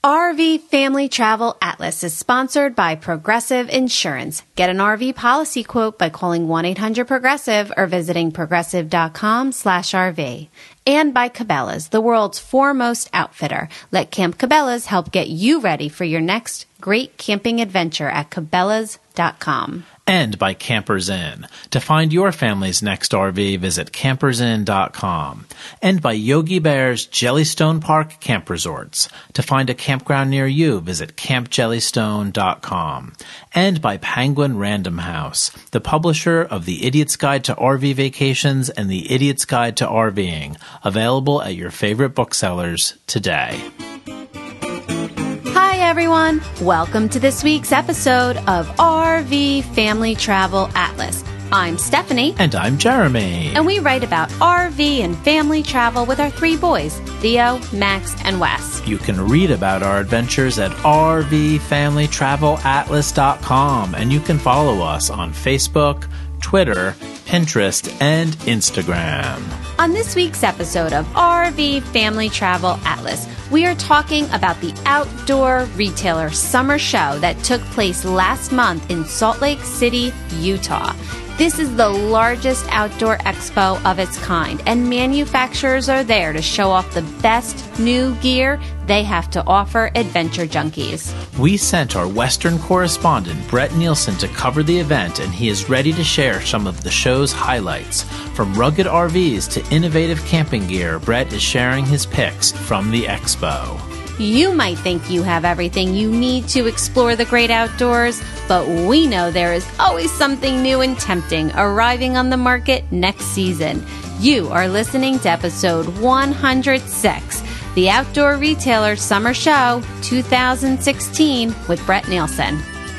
RV Family Travel Atlas is sponsored by Progressive Insurance. Get an RV policy quote by calling 1-800-PROGRESSIVE or visiting progressive.com/RV. And by Cabela's, the world's foremost outfitter. Let Camp Cabela's help get you ready for your next great camping adventure at cabela's.com. And by Campers Inn. To find your family's next RV, visit campersinn.com. And by Yogi Bear's Jellystone Park Camp Resorts. To find a campground near you, visit campjellystone.com. And by Penguin Random House, the publisher of The Idiot's Guide to RV Vacations and The Idiot's Guide to RVing, available at your favorite booksellers today. Hi, everyone. Welcome to this week's episode of RV Family Travel Atlas. I'm Stephanie. And I'm Jeremy. And we write about RV and family travel with our three boys, Theo, Max, and Wes. You can read about our adventures at rvfamilytravelatlas.com, and you can follow us on Facebook, Twitter, Pinterest, and Instagram. On this week's episode of RV Family Travel Atlas, we are talking about the Outdoor Retailer Summer Show that took place last month in Salt Lake City, Utah. This is the largest outdoor expo of its kind, and manufacturers are there to show off the best new gear they have to offer adventure junkies. We sent our Western correspondent, Brett Nielsen, to cover the event, and he is ready to share some of the show's highlights. From rugged RVs to innovative camping gear, Brett is sharing his picks from the expo. You might think you have everything you need to explore the great outdoors, but we know there is always something new and tempting arriving on the market next season. You are listening to episode 106, the Outdoor Retailer Summer Show 2016 with Brett Nielsen.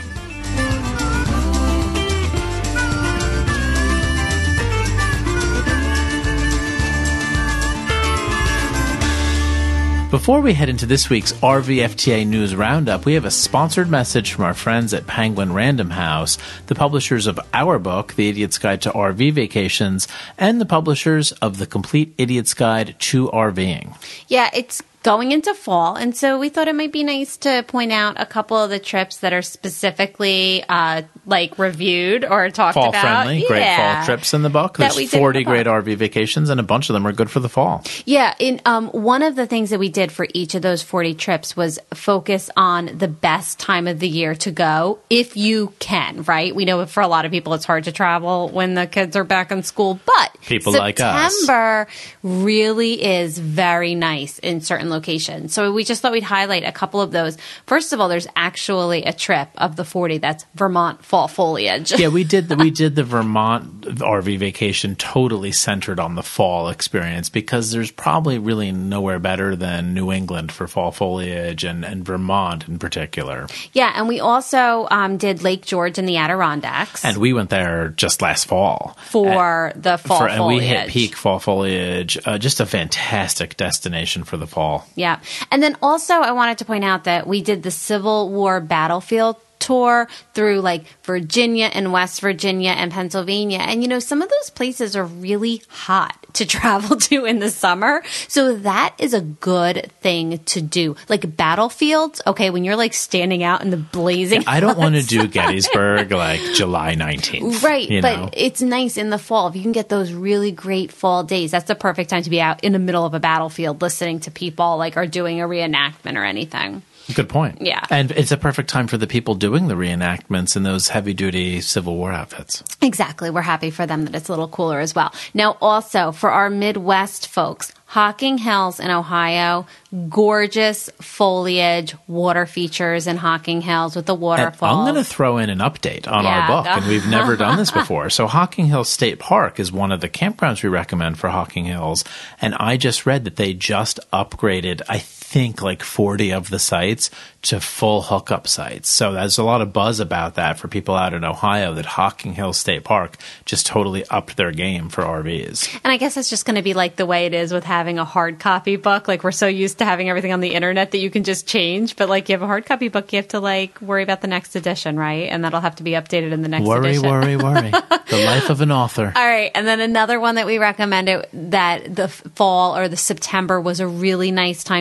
Before we head into this week's RVFTA News Roundup, we have a sponsored message from our friends at Penguin Random House, the publishers of our book, The Idiot's Guide to RV Vacations, and the publishers of The Complete Idiot's Guide to RVing. Yeah, it's going into fall, and so we thought it might be nice to point out a couple of the trips that are specifically reviewed or talked fall about. Fall-friendly, great fall trips in the book. There's 40 great RV vacations, and a bunch of them are good for the fall. Yeah, one of the things that we did for each of those 40 trips was focus on the best time of the year to go, if you can, right? We know for a lot of people it's hard to travel when the kids are back in school, but people like us. September really is very nice in certain locations. So we just thought we'd highlight a couple of those. First of all, there's actually a trip of the 40 that's Vermont fall foliage. Yeah, we did the Vermont RV vacation totally centered on the fall experience, because there's probably really nowhere better than New England for fall foliage, and Vermont in particular. Yeah, and we also did Lake George in the Adirondacks. And we went there just last fall. For the fall foliage. And we hit peak fall foliage. Just a fantastic destination for the fall. Yeah. And then also I wanted to point out that we did the Civil War battlefield tour through Virginia and West Virginia and Pennsylvania. And, some of those places are really hot to travel to in the summer. So that is a good thing to do. Like battlefields, okay, when you're standing out in the blazing I don't want to do Gettysburg July 19th. Right, but it's nice in the fall. If you can get those really great fall days, that's the perfect time to be out in the middle of a battlefield listening to people are doing a reenactment or anything. Good point. Yeah. And it's a perfect time for the people doing the reenactments in those heavy-duty Civil War outfits. Exactly. We're happy for them that it's a little cooler as well. Now, also, for our Midwest folks, Hocking Hills in Ohio, gorgeous foliage, water features in Hocking Hills with the waterfalls. I'm going to throw in an update on our book, and we've never done this before. So Hocking Hills State Park is one of the campgrounds we recommend for Hocking Hills, and I just read that they just upgraded, I think, 40 of the sites to full hookup sites. So there's a lot of buzz about that for people out in Ohio, that Hocking Hills State Park just totally upped their game for RVs. And I guess it's just going to be the way it is with having a hard copy book. We're so used to having everything on the internet that you can just change. But you have a hard copy book, you have to worry about the next edition, right? And that'll have to be updated in the next edition. Worry. The life of an author. All right. And then another one that we recommended that the fall or the September was a really nice time to go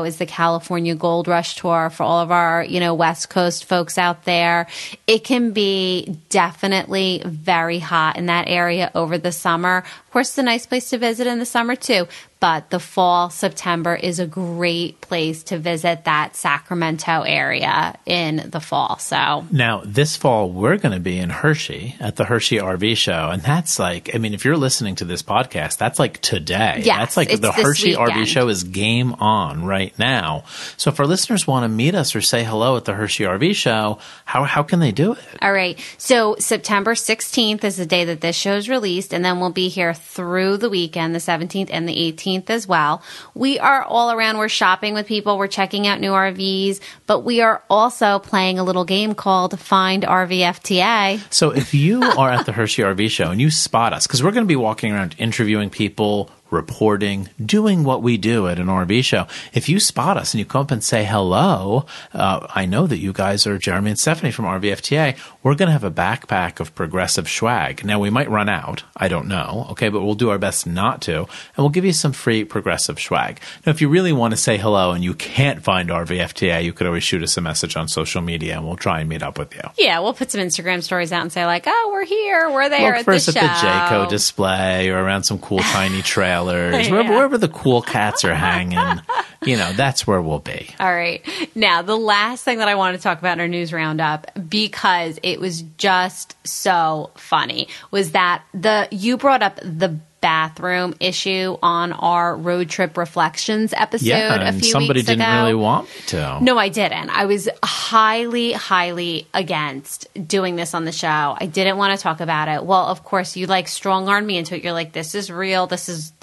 show is the California Gold Rush Tour for all of our, West Coast folks out there. It can be definitely very hot in that area over the summer. Of course, it's a nice place to visit in the summer too. But the fall, September is a great place to visit that Sacramento area in the fall. So now this fall, we're going to be in Hershey at the Hershey RV show. And that's like, I mean, if you're listening to this podcast, that's like today. Yes, that's like the Hershey RV show is game on right now. So if our listeners want to meet us or say hello at the Hershey RV show, how can they do it? All right. So September 16th is the day that this show is released. And then we'll be here through the weekend, the 17th and the 18th. As well. We are all around. We're shopping with people. We're checking out new RVs, but we are also playing a little game called Find RVFTA. So if you are at the Hershey RV show and you spot us, because we're going to be walking around interviewing people, reporting, doing what we do at an RV show. If you spot us and you come up and say hello, I know that you guys are Jeremy and Stephanie from RVFTA. We're going to have a backpack of Progressive swag. Now, we might run out. I don't know. Okay, but we'll do our best not to. And we'll give you some free Progressive swag. Now, if you really want to say hello and you can't find RVFTA, you could always shoot us a message on social media and we'll try and meet up with you. Yeah, we'll put some Instagram stories out and say like, oh, we're here. We're there at the show. Look for us at the Jayco display or around some cool tiny trailers. Wherever the cool cats are hanging, that's where we'll be. All right. Now, the last thing that I want to talk about in our news roundup, because it was just so funny, was that you brought up the bathroom issue on our road trip reflections episode a few weeks ago. Somebody didn't really want me to. No, I didn't. I was highly, highly against doing this on the show. I didn't want to talk about it. Well, of course, you strong-armed me into it. You're like, this is real. This is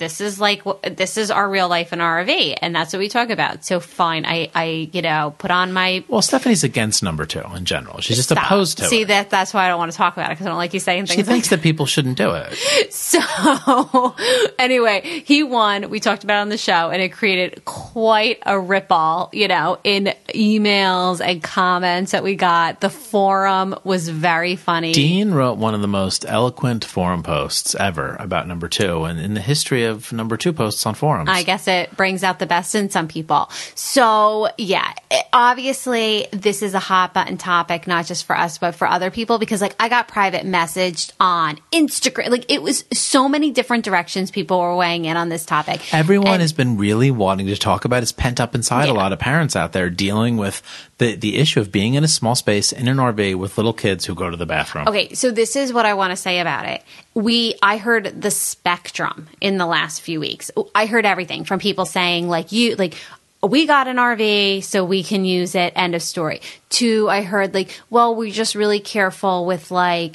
our real life in our RV, and that's what we talk about. So fine, I put on my. Well, Stephanie's against number 2 in general. She's just opposed to it. See, that's why I don't want to talk about it, because I don't like you saying things. She thinks that people shouldn't do it. So anyway, he won. We talked about it on the show, and it created quite a ripple, in emails and comments that we got. The forum was very funny. Dean wrote one of the most eloquent forum posts ever about number 2, and in the history of number 2 posts on forums. I guess it brings out the best in some people. So, yeah, obviously, this is a hot button topic, not just for us, but for other people, because I got private messaged on Instagram. It was so many different directions people were weighing in on this topic. Everyone has been really wanting to talk about. It's pent up inside a lot of parents out there dealing with the issue of being in a small space in an RV with little kids who go to the bathroom. Okay, so this is what I want to say about it. I heard the spectrum in the last few weeks. I heard everything from people saying we got an RV so we can use it, end of story. To I heard we're just really careful with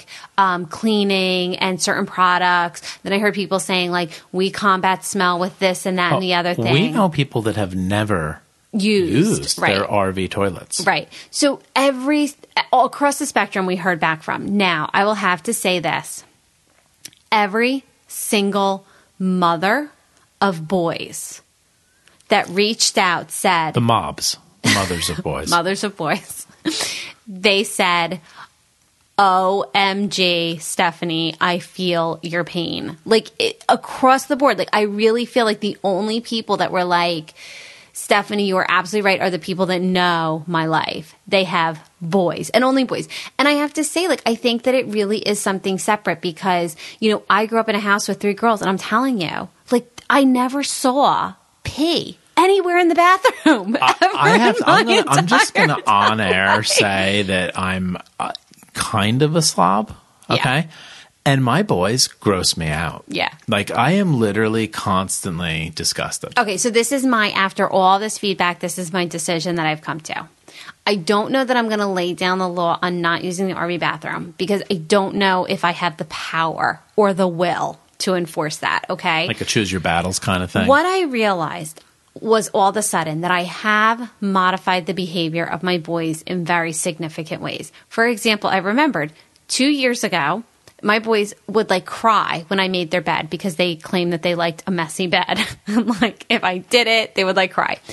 cleaning and certain products. Then I heard people saying we combat smell with this and that and the other thing. We know people that have never used their RV toilets. Right. So all across the spectrum we heard back from. Now, I will have to say this. Every single mother of boys that reached out said... The mothers of boys. Mothers of boys. They said, OMG, Stephanie, I feel your pain. Across the board. I really feel the only people that were Stephanie, you are absolutely right, are the people that know my life. They have boys and only boys. And I have to say, I think that it really is something separate because, I grew up in a house with 3 girls and I'm telling you, I never saw pee anywhere in the bathroom. I'm just going to on air say that I'm kind of a slob. Okay. Yeah. And my boys gross me out. Yeah. I am literally constantly disgusted. Okay, so this is after all this feedback, this is my decision that I've come to. I don't know that I'm going to lay down the law on not using the RV bathroom because I don't know if I have the power or the will to enforce that, okay? Like a choose your battles kind of thing. What I realized was all of a sudden that I have modified the behavior of my boys in very significant ways. For example, I remembered 2 years ago, my boys would cry when I made their bed because they claimed that they liked a messy bed. If I did it, they would cry.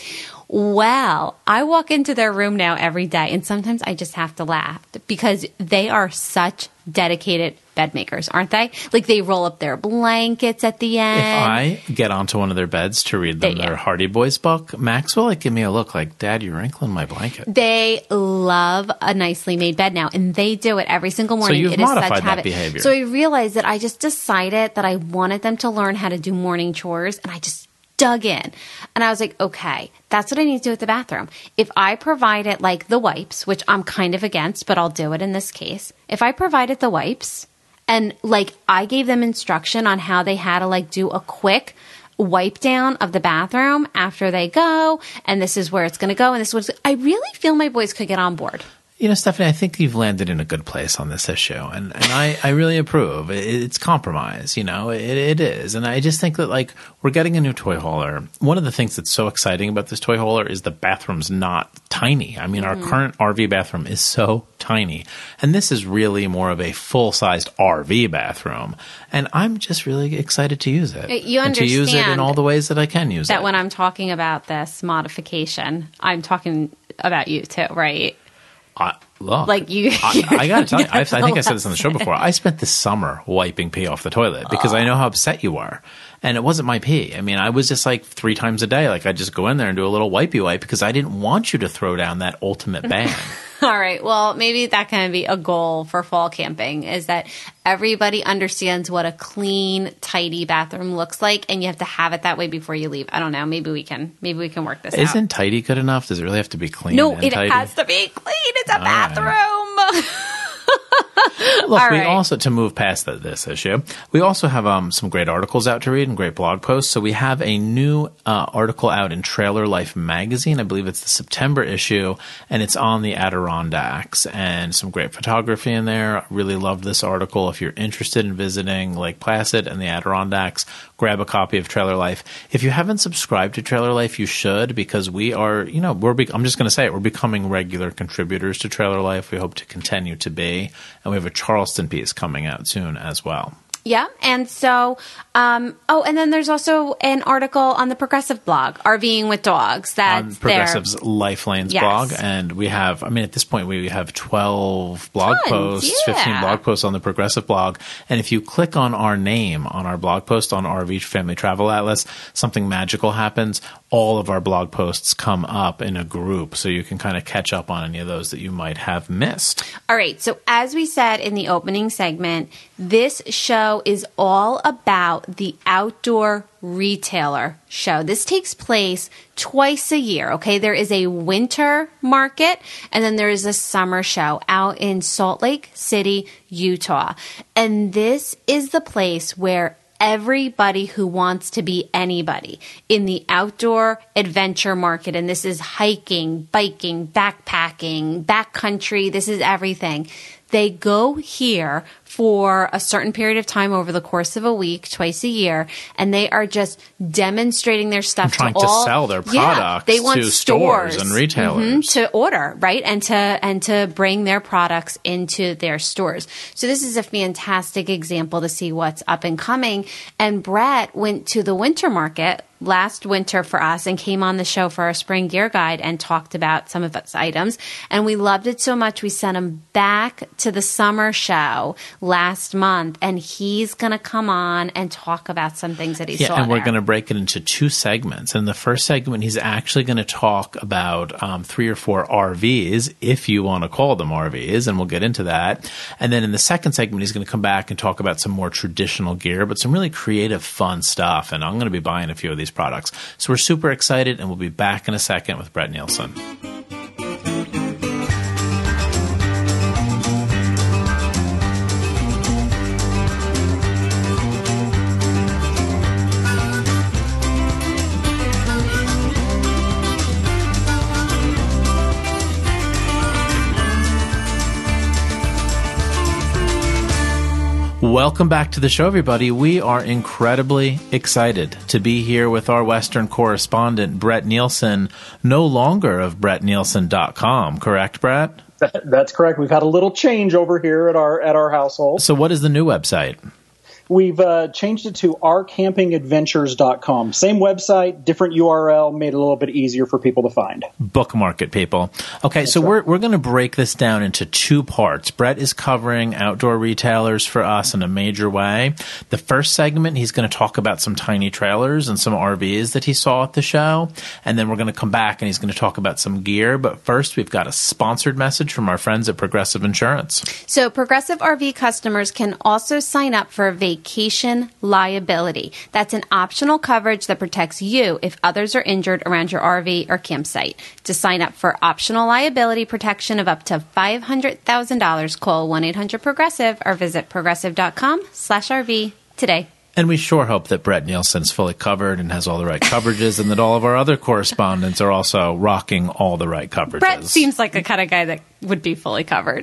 Well, I walk into their room now every day, and sometimes I just have to laugh because they are such dedicated bed makers, aren't they? Like, they roll up their blankets at the end. If I get onto one of their beds to read them their Hardy Boys book, Max will give me a look like, Dad, you're wrinkling my blanket. They love a nicely made bed now, and they do it every single morning. So you've modified that behavior. So I realized that I just decided that I wanted them to learn how to do morning chores, and I just dug in. And I was like, okay, that's what I need to do with the bathroom. If I provided like the wipes, which I'm kind of against, but I'll do it in this case. If I provided the wipes and like I gave them instruction on how they had to like do a quick wipe down of the bathroom after they go, and this is where it's going to go, and this was, I really feel my boys could get on board. You know, Stephanie, I think you've landed in a good place on this issue, and I really approve. It's compromise, you know, it is. And I just think that, like, we're getting a new toy hauler. One of the things that's so exciting about this toy hauler is the bathroom's not tiny. I mean, our current RV bathroom is so tiny, and this is really more of a full-sized RV bathroom. And I'm just really excited to use it. You understand and to use it in all the ways that I can use it. That when I'm talking about this modification, I'm talking about you too, right? Look, like you, I got to tell you, I think I said this on the show before. I spent the summer wiping pee off the toilet because I know how upset you are. And it wasn't my pee. I mean, I was just like 3 times a day. Like, I'd just go in there and do a little wipey wipe because I didn't want you to throw down that ultimate bang. All right. Well, maybe that can be a goal for fall camping, is that everybody understands what a clean, tidy bathroom looks like, and you have to have it that way before you leave. I don't know. Maybe we can work this out. Isn't tidy good enough? Does it really have to be clean? No, it tidy? has to be clean. It's a bathroom. Look, we also, to move past this issue, we also have some great articles out to read and great blog posts. So we have a new article out in Trailer Life magazine. I believe it's the September issue, and it's on the Adirondacks, and some great photography in there. I really loved this article. If you're interested in visiting Lake Placid and the Adirondacks, grab a copy of Trailer Life. If you haven't subscribed to Trailer Life, you should, because we are, you know, I'm just going to say it, we're becoming regular contributors to Trailer Life. We hope to continue to be. And we have a Charleston piece coming out soon as well. Yeah. And so, and then there's also an article on the Progressive blog, RVing with Dogs. That's on Progressive's Life Lanes blog. And we have, I mean, at this point, we have 12 blog posts, 15 blog posts on the Progressive blog. And if you click on our name on our blog post on RV Family Travel Atlas, something magical happens. All of our blog posts come up in a group, so you can kind of catch up on any of those that you might have missed. All right. So as we said in the opening segment, this show is all about the Outdoor Retailer show. This takes place twice a year, okay? There is a winter market, and then there is a summer show out in Salt Lake City, Utah. And this is the place where everybody who wants to be anybody in the outdoor adventure market, and this is hiking, biking, backpacking, backcountry, this is everything. They go here for a certain period of time over the course of a week, twice a year, and they are just demonstrating their stuff trying to sell their products they want to stores and retailers to order, right? And to bring their products into their stores. So this is a fantastic example to see what's up and coming. And Brett went to the winter market last winter for us and came on the show for our spring gear guide and talked about some of its items. And we loved it so much, we sent him back to the summer show last month, and he's going to come on and talk about some things that he saw and we're there. going to break it into 2 segments. In the first segment, he's actually going to talk about 3 or 4 RVs, if you want to call them RVs, and we'll get into that. And then in the second segment, he's going to come back and talk about some more traditional gear, but some really creative, fun stuff. And I'm going to be buying a few of these products. So we're super excited, and we'll be back in a second with Brett Nielsen. Welcome back to the show, everybody. We are incredibly excited to be here with our Western correspondent, Brett Nielsen, no longer of BrettNielsen.com. Correct, Brett? That's correct. We've had a little change over here at our household. So what is the new website? We've changed it to ourcampingadventures.com. Same website, different URL, made it a little bit easier for people to find. Bookmark it, people. Okay, so we're going to break this down into two parts. Brett is covering outdoor retailers for us in a major way. The first segment, he's going to talk about some tiny trailers and some RVs that he saw at the show. And then we're going to come back and he's going to talk about some gear. But first, we've got a sponsored message from our friends at Progressive Insurance. So Progressive RV customers can also sign up for vacation liability. That's an optional coverage that protects you if others are injured around your RV or campsite. To sign up for optional liability protection of up to $500,000, call 1-800-PROGRESSIVE or visit progressive.com/RV today. And we sure hope that Brett Nielsen's fully covered and has all the right coverages and that all of our other correspondents are also rocking all the right coverages. Brett seems like the kind of guy that would be fully covered.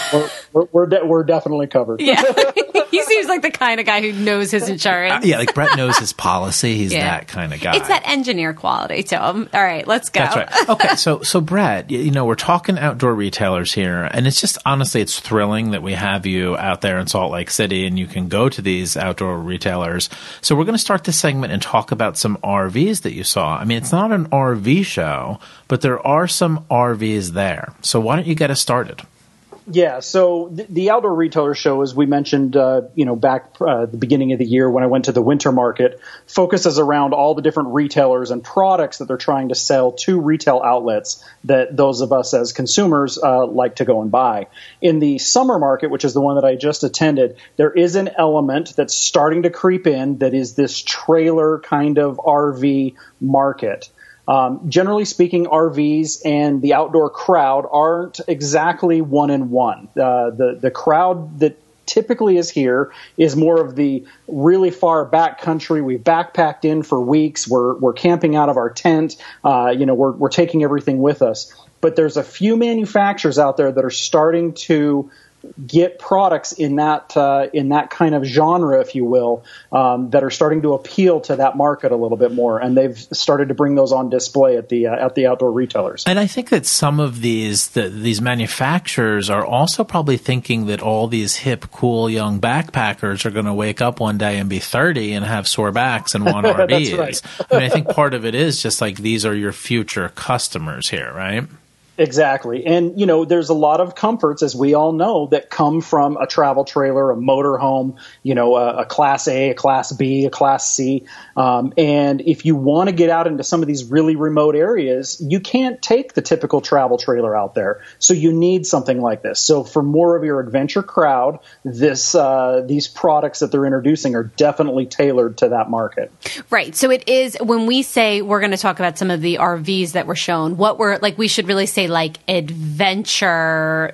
We're definitely covered. Yeah. He seems like the kind of guy who knows his insurance. Yeah, like Brett knows his policy. He's that kind of guy. It's that engineer quality to him. All right, let's go. That's right. Okay, so Brett, we're talking outdoor retailers here, and it's just, honestly, it's thrilling that we have you out there in Salt Lake City and you can go to these outdoor retailers. So we're going to start this segment and talk about some RVs that you saw. I mean, it's not an RV show, but there are some RVs there. So why don't you get us started? Yeah, so the Outdoor Retailer Show, as we mentioned, back the beginning of the year when I went to the winter market, focuses around all the different retailers and products that they're trying to sell to retail outlets that those of us as consumers like to go and buy. In the summer market, which is the one that I just attended, there is an element that's starting to creep in that is this trailer kind of RV market. Generally speaking, RVs and the outdoor crowd aren't exactly one in one. The crowd that typically is here is more of the really far back country. We've backpacked in for weeks. We're camping out of our tent. We're taking everything with us. But there's a few manufacturers out there that are starting to get products in that kind of genre, if you will, that are starting to appeal to that market a little bit more, and they've started to bring those on display at the outdoor retailers. And I think that some of these manufacturers are also probably thinking that all these hip, cool young backpackers are going to wake up one day and be 30 and have sore backs and want RVs. That's right. I mean, I think part of it is just like these are your future customers here, right? Exactly. And, there's a lot of comforts, as we all know, that come from a travel trailer, a motorhome, a Class A, a Class B, a Class C. And if you want to get out into some of these really remote areas, you can't take the typical travel trailer out there. So you need something like this. So for more of your adventure crowd, these products that they're introducing are definitely tailored to that market. Right. So it is, when we say we're going to talk about some of the RVs that were shown, we should really say like adventure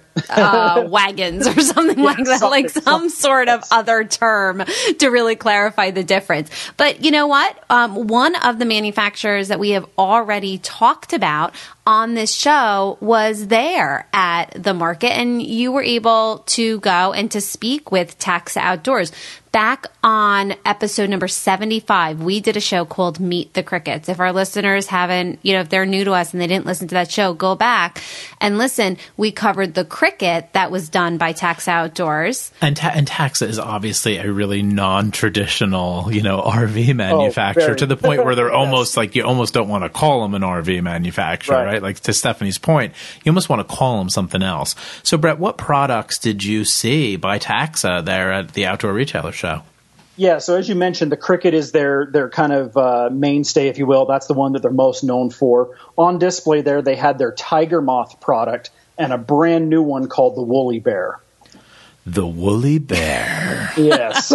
wagons or something like that, like some sort of other term to really clarify the difference. But you know what? One of the manufacturers that we have already talked about on this show was there at the market, and you were able to go and to speak with Taxa Outdoors. Back on episode number 75, we did a show called Meet the Crickets. If our listeners haven't, if they're new to us and they didn't listen to that show, go back and listen. We covered the cricket that was done by Taxa Outdoors. And Taxa is obviously a really non-traditional, RV manufacturer to the point where they're almost like you almost don't want to call them an RV manufacturer, right? Like to Stephanie's point, you almost want to call them something else. So, Brett, what products did you see by Taxa there at the Outdoor Retailer Show? Yeah, so as you mentioned, the cricket is their kind of mainstay, if you will. That's the one that they're most known for. On display there, they had their Tiger Moth product and a brand new one called the Woolly Bear. The Woolly Bear. Yes. All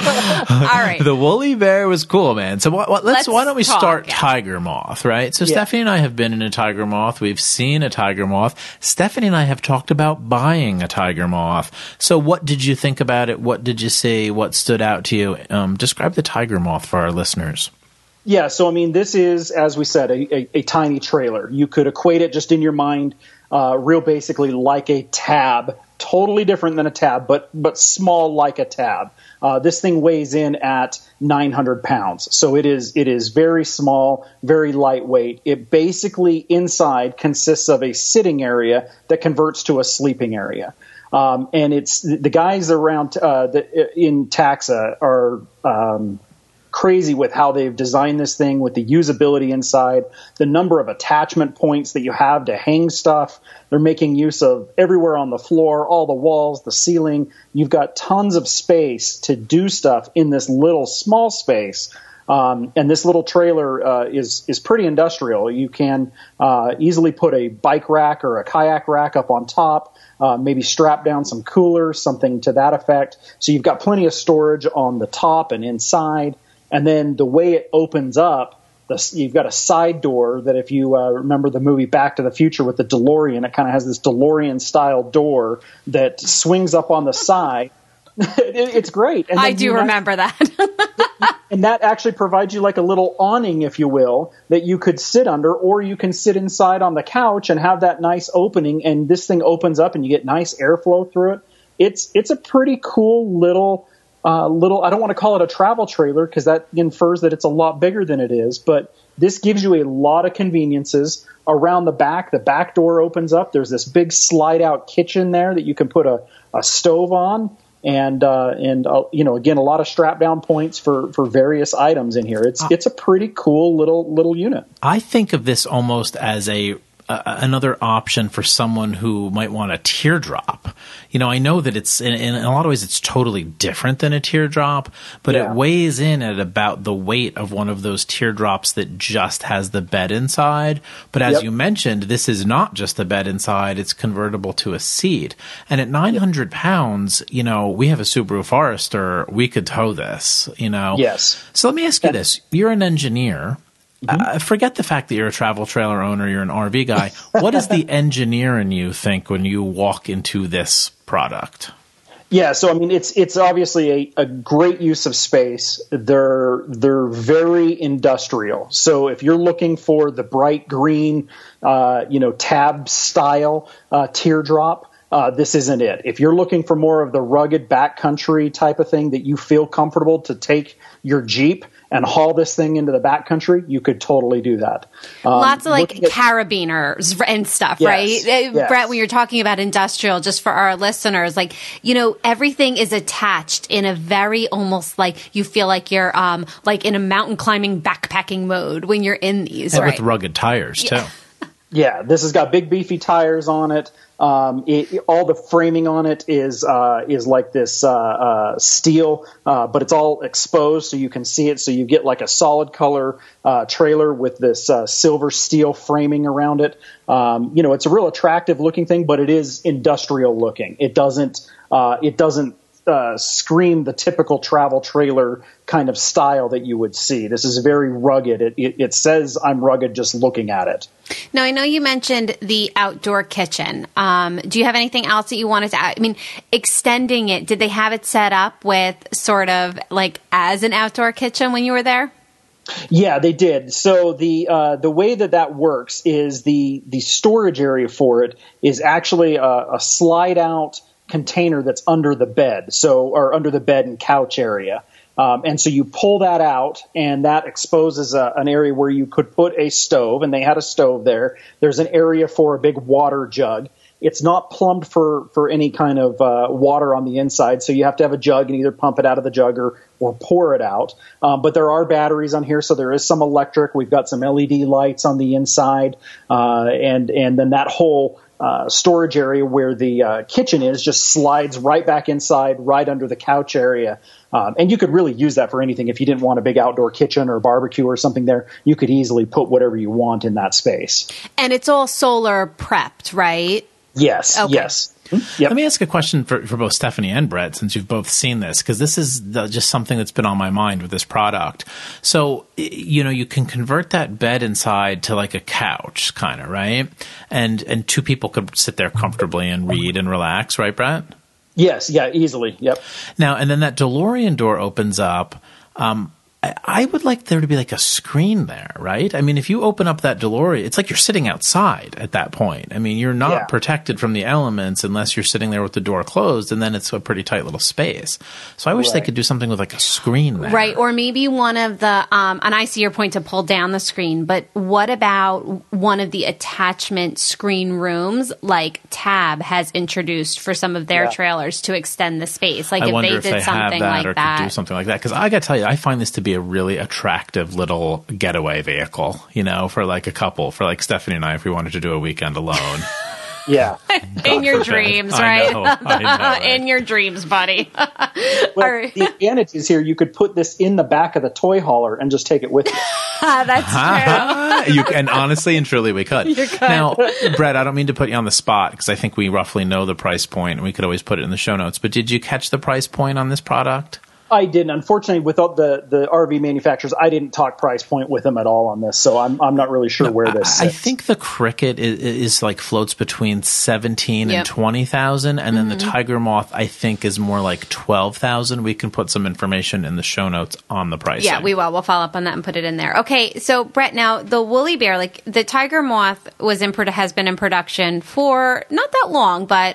right. The Woolly Bear was cool, man. So why don't we start Tiger Moth, right? So Stephanie and I have been in a Tiger Moth. We've seen a Tiger Moth. Stephanie and I have talked about buying a Tiger Moth. So what did you think about it? What did you see? What stood out to you? Describe the Tiger Moth for our listeners. Yeah, so I mean, this is, as we said, a tiny trailer. You could equate it just in your mind, real basically like a tab. Totally different than a tab, but small like a tab. This thing weighs in at 900 pounds. So it is very small, very lightweight. It basically inside consists of a sitting area that converts to a sleeping area. And it's the guys around in Taxa are crazy with how they've designed this thing, with the usability inside, the number of attachment points that you have to hang stuff. They're making use of everywhere on the floor, all the walls, the ceiling. You've got tons of space to do stuff in this little small space. And this little trailer is pretty industrial. You can easily put a bike rack or a kayak rack up on top, maybe strap down some coolers, something to that effect. So you've got plenty of storage on the top and inside. And then the way it opens up, you've got a side door that, if you remember the movie Back to the Future with the DeLorean, it kind of has this DeLorean-style door that swings up on the side. It's great. And I do remember that. And that actually provides you like a little awning, if you will, that you could sit under, or you can sit inside on the couch and have that nice opening, and this thing opens up and you get nice airflow through it. It's a pretty cool little, I don't want to call it a travel trailer because that infers that it's a lot bigger than it is, but this gives you a lot of conveniences around the back. The back door opens up. There's this big slide-out kitchen there that you can put a stove on. And again, a lot of strap down points for various items in here. It's a pretty cool little unit. I think of this almost as another option for someone who might want a teardrop. I know that it's in a lot of ways it's totally different than a teardrop, but it weighs in at about the weight of one of those teardrops that just has the bed inside. But as you mentioned, this is not just the bed inside, it's convertible to a seat. And at 900 pounds, we have a Subaru Forester, we could tow this, Yes. So let me ask you this. You're an engineer. Forget the fact that you're a travel trailer owner, you're an RV guy. What does the engineer in you think when you walk into this product? Yeah, so I mean, it's obviously a great use of space. They're very industrial. So if you're looking for the bright green, tab style teardrop, this isn't it. If you're looking for more of the rugged backcountry type of thing that you feel comfortable to take your Jeep and haul this thing into the backcountry, you could totally do that. Lots of carabiners and stuff, right? Yes. Brett, when you're talking about industrial, just for our listeners, everything is attached in a very almost like you feel like you're like in a mountain climbing backpacking mode when you're in these, and right? With rugged tires too. Yeah, this has got big beefy tires on it. All the framing on it is like this steel, but it's all exposed so you can see it. So you get like a solid color trailer with this silver steel framing around it. It's a real attractive looking thing, but it is industrial looking. It doesn't scream the typical travel trailer kind of style that you would see. This is very rugged. It says I'm rugged just looking at it. Now, I know you mentioned the outdoor kitchen. Do you have anything else that you wanted to add? I mean, extending it, did they have it set up with sort of like as an outdoor kitchen when you were there? Yeah, they did. So the way that works is the storage area for it is actually a slide out container that's under the bed, or under the bed and couch area. And so you pull that out, and that exposes an area where you could put a stove, and they had a stove there. There's an area for a big water jug. It's not plumbed for any kind of water on the inside, so you have to have a jug and either pump it out of the jug or pour it out. But there are batteries on here, so there is some electric. We've got some LED lights on the inside, and then that whole storage area where the kitchen is just slides right back inside, right under the couch area. And you could really use that for anything. If you didn't want a big outdoor kitchen or barbecue or something there, you could easily put whatever you want in that space. And it's all solar prepped, right? Yes, okay. Yes. Yep. Let me ask a question for both Stephanie and Brett, since you've both seen this, because this is just something that's been on my mind with this product. So, you can convert that bed inside to like a couch, kind of, right? And two people could sit there comfortably and read and relax, right, Brett? Yes, yeah, easily, yep. Now, and then that DeLorean door opens up. I would like there to be like a screen there, right? I mean, if you open up that DeLorean, it's like you're sitting outside at that point. I mean, you're not protected from the elements unless you're sitting there with the door closed, and then it's a pretty tight little space. So I wish they could do something with like a screen there. Right, or maybe one of the, and I see your point to pull down the screen, but what about one of the attachment screen rooms like Tab has introduced for some of their trailers to extend the space? Like I if wonder they if did they something have that like or that. could do something like that. Because I got to tell you, I find this to be a really attractive little getaway vehicle, you know, for like a couple, for like Stephanie and I, if we wanted to do a weekend alone. Yeah. In your dreams, right? I know, right? In your dreams, buddy. Well, the advantage is here, you could put this in the back of the toy hauler and just take it with you. That's true. And honestly and truly, we could. Now, Brett, I don't mean to put you on the spot because I think we roughly know the price point and we could always put it in the show notes. But did you catch the price point on this product? I didn't. Unfortunately, with all the RV manufacturers, I didn't talk price point with them at all on this, so I'm not really sure where this sits. I think the Cricket is like floats between 17 and 20,000, and then the Tiger Moth I think is more like 12,000. We can put some information in the show notes on the pricing. Yeah, we will. We'll follow up on that and put it in there. Okay, so Brett, now the Woolly Bear, like the Tiger Moth has been in production for not that long, but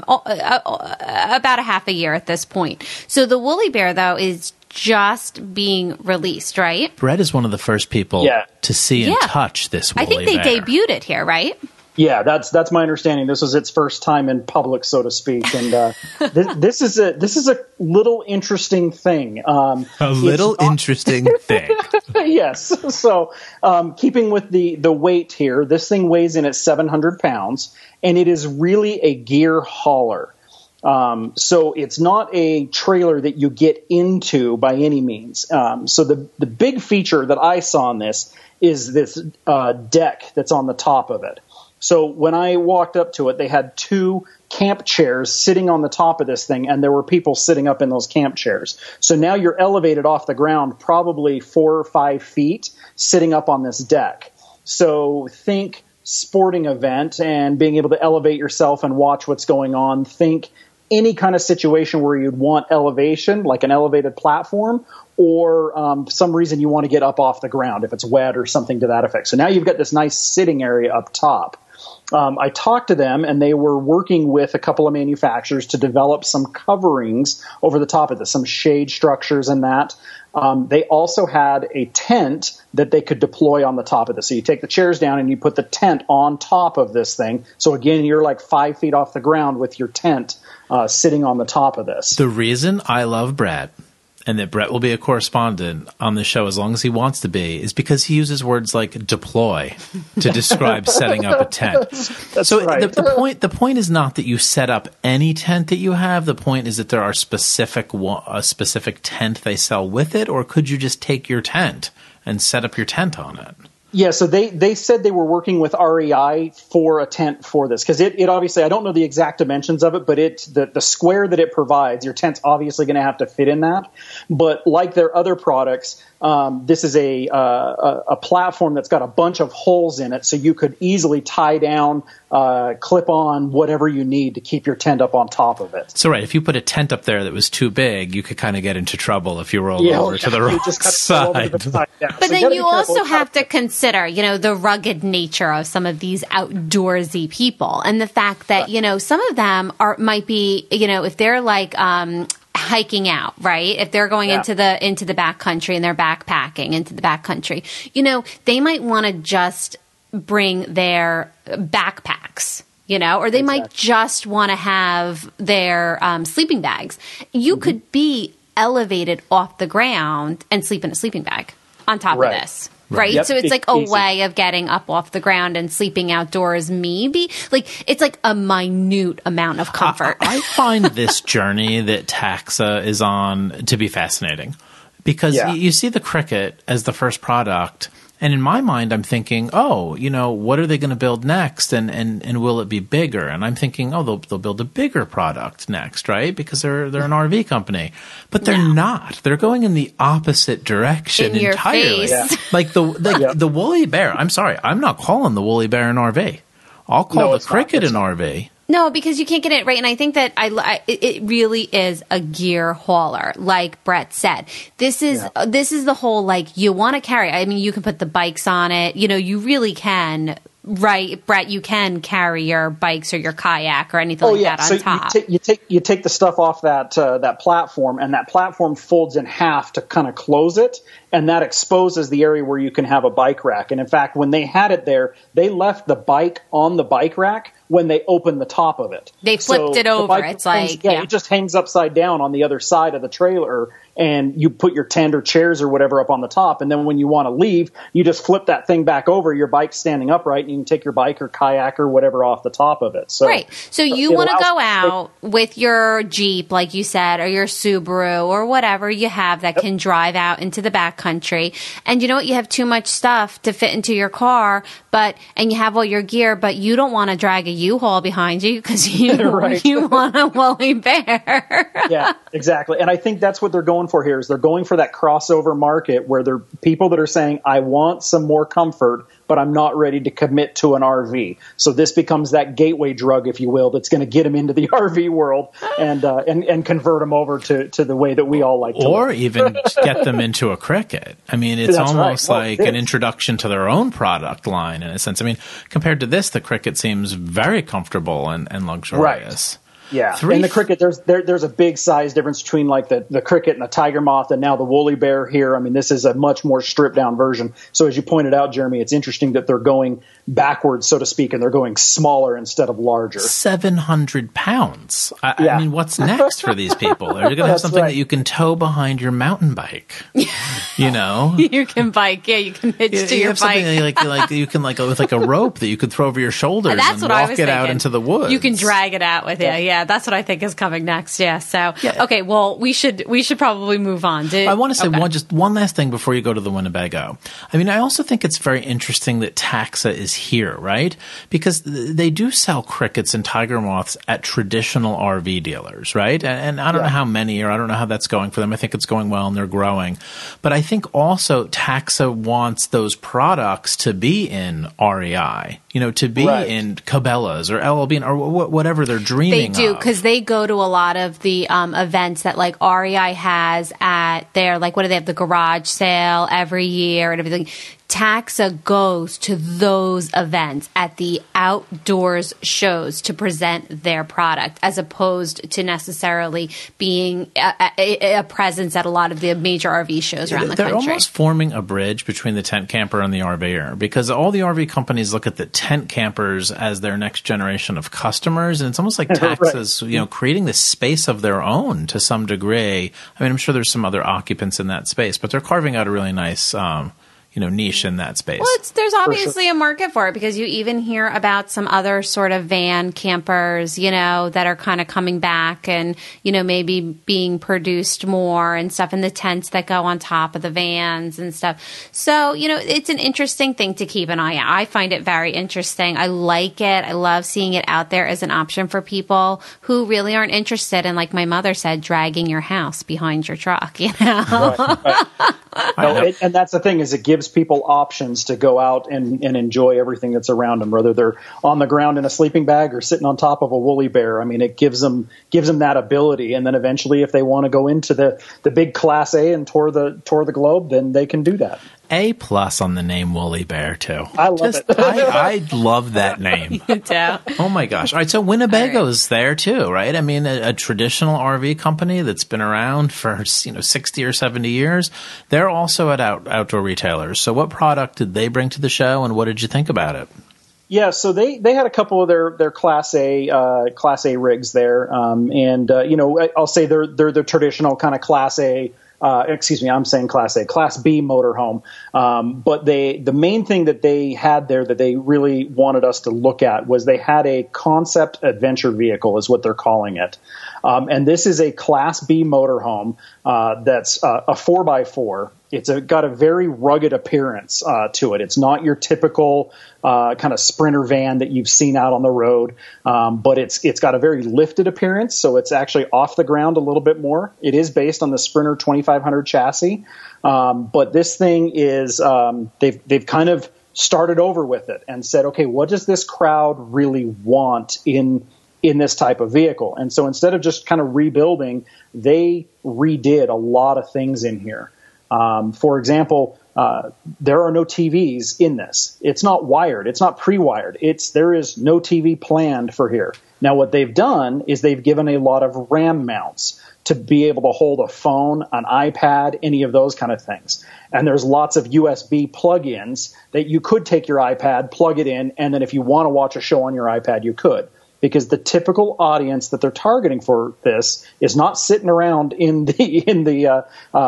about a half a year at this point. So the Woolly Bear, though, is just being released, right? Brett is one of the first people to see and touch this Woolly Bear. I think they debuted it here, right? Yeah, that's my understanding. This was its first time in public, so to speak, and this is a little interesting thing. Interesting thing. Yes. So, keeping with the weight here, this thing weighs in at 700 pounds, and it is really a gear hauler. So it's not a trailer that you get into by any means. So the big feature that I saw on this is this deck that's on the top of it. So when I walked up to it, they had 2 camp chairs sitting on the top of this thing, and there were people sitting up in those camp chairs. So now you're elevated off the ground probably 4 or 5 feet sitting up on this deck. So think sporting event and being able to elevate yourself and watch what's going on. Think any kind of situation where you'd want elevation, like an elevated platform, or some reason you want to get up off the ground if it's wet or something to that effect. So now you've got this nice sitting area up top. I talked to them, and they were working with a couple of manufacturers to develop some coverings over the top of this, some shade structures and that. They also had a tent that they could deploy on the top of this. So you take the chairs down and you put the tent on top of this thing. So again, you're like 5 feet off the ground with your tent sitting on the top of this. The reason I love Brett, and that Brett will be a correspondent on the show as long as he wants to be, is because he uses words like deploy to describe setting up a tent. That's right. The point is not that you set up any tent that you have. The point is that there are a specific tent they sell with it, or could you just take your tent and set up your tent on it? Yeah, so they said they were working with REI for a tent for this, because it obviously, I don't know the exact dimensions of it, but the square that it provides, your tent's obviously going to have to fit in that. But like their other products, this is a platform that's got a bunch of holes in it, so you could easily tie down, clip on whatever you need to keep your tent up on top of it. So right, if you put a tent up there that was too big, you could kind of get into trouble if you rolled over to the wrong side. But then you also have to consider, the rugged nature of some of these outdoorsy people, and the fact that, some of them might be, if they're like, hiking out, right? If they're going into the back country and they're backpacking into the back country, they might want to just bring their backpacks, or they might just want to have their sleeping bags. You could be elevated off the ground and sleep in a sleeping bag on top of this. Right. Yep. So it's like a way of getting up off the ground and sleeping outdoors. Maybe it's like a minute amount of comfort. I find this journey that Taxa is on to be fascinating because you see the Cricket as the first product. And in my mind, I'm thinking, what are they going to build next? And will it be bigger? And I'm thinking, they'll build a bigger product next, right? Because they're an RV company. But they're not. They're going in the opposite direction in entirely. Your face. Yeah. Like the Woolly Bear. I'm sorry. I'm not calling the Woolly Bear an RV. I'll call the Cricket an RV. No, because you can't get it right. And I think that it really is a gear hauler, like Brett said. This is the whole, like, you want to carry. I mean, you can put the bikes on it. You know, you really can. Right, Brett, you can carry your bikes or your kayak or anything that on top. You take the stuff off that platform, and that platform folds in half to kind of close it, and that exposes the area where you can have a bike rack. And in fact, when they had it there, they left the bike on the bike rack when they opened the top of it. They flipped it over. It's like it just hangs upside down on the other side of the trailer, and you put your tent or chairs or whatever up on the top, and then when you want to leave, you just flip that thing back over. Your bike's standing upright, and you can take your bike or kayak or whatever off the top of it. So, right. So you want to go out with your Jeep, like you said, or your Subaru or whatever you have that can drive out into the backcountry. And you know what? You have too much stuff to fit into your car, and you have all your gear, but you don't want to drag a U-Haul behind you because you want a woolly bear. Yeah, exactly. And I think that's what they're going for here. Is they're going for that crossover market where they're people that are saying, I want some more comfort, but I'm not ready to commit to an RV. So this becomes that gateway drug, if you will, that's going to get them into the RV world and convert them over to the way that we all like to live. Or even get them into a Cricut. I mean, it's almost like an introduction to their own product line in a sense. I mean, compared to this, the Cricut seems very comfortable and luxurious. Right. Yeah, and the Cricut, there's a big size difference between like the Cricut and the Tiger Moth and now the Woolly Bear here. I mean, this is a much more stripped down version. So as you pointed out, Jeremy, it's interesting that they're going backwards, so to speak, and they're going smaller instead of larger. 700 pounds. I mean, what's next for these people? Are you going to have something that you can tow behind your mountain bike? You know? You can bike. Yeah, you can hitch to your bike. Like you can with a rope that you could throw over your shoulders and walk it out into the woods. You can drag it out with you. Yeah, that's what I think is coming next. Yeah. So, okay, well, we should probably move on. I want to say one last thing before you go to the Winnebago. I mean, I also think it's very interesting that Taxa is here, right? Because they do sell Crickets and Tiger Moths at traditional RV dealers, right? And I don't know how many, or I don't know how that's going for them. I think it's going well and they're growing. But I think also Taxa wants those products to be in REI, to be in Cabela's or LLB or whatever they're dreaming of. They do, because they go to a lot of the events that like REI has at their, like, what do they have, the garage sale every year and everything. Taxa goes to those events at the outdoors shows to present their product, as opposed to necessarily being a presence at a lot of the major RV shows around the country. They're almost forming a bridge between the tent camper and the RVer, because all the RV companies look at the tent campers as their next generation of customers, and it's almost like Taxa's, creating this space of their own to some degree. I mean, I'm sure there's some other occupants in that space, but they're carving out a really nice niche in that space. Well, there's obviously a market for it, because you even hear about some other sort of van campers, that are kind of coming back and, maybe being produced more and stuff, in the tents that go on top of the vans and stuff. So, it's an interesting thing to keep an eye out. I find it very interesting. I like it. I love seeing it out there as an option for people who really aren't interested in, like my mother said, dragging your house behind your truck, Right. And that's the thing, is it gives people options to go out and enjoy everything that's around them, whether they're on the ground in a sleeping bag or sitting on top of a woolly bear. I mean, it gives them that ability. And then eventually, if they want to go into the big Class A and tour the globe, then they can do that. A+ on the name Woolly Bear too. I love it. I love that name. Oh my gosh! All right, so Winnebago's there too, right? I mean, a traditional RV company that's been around for 60 or 70 years. They're also at outdoor retailers. So, what product did they bring to the show, and what did you think about it? Yeah, so they had a couple of their Class A rigs there, I'll say they're the traditional kind of Class A. I'm saying Class A, Class B motorhome. But the main thing that they had there that they really wanted us to look at was they had a concept adventure vehicle, is what they're calling it. And this is a Class B motorhome that's a 4x4. It's got a very rugged appearance to it. It's not your typical kind of Sprinter van that you've seen out on the road, but it's got a very lifted appearance, so it's actually off the ground a little bit more. It is based on the Sprinter 2500 chassis, but this thing is they've kind of started over with it and said, okay, what does this crowd really want in in this type of vehicle. And so instead of just kind of rebuilding, they redid a lot of things in here. For example, there are no TVs in this. It's not wired. It's not pre-wired. There is no TV planned for here. Now, what they've done is they've given a lot of RAM mounts to be able to hold a phone, an iPad, any of those kind of things. And there's lots of USB plug-ins that you could take your iPad, plug it in, and then if you want to watch a show on your iPad, you could. Because the typical audience that they're targeting for this is not sitting around in the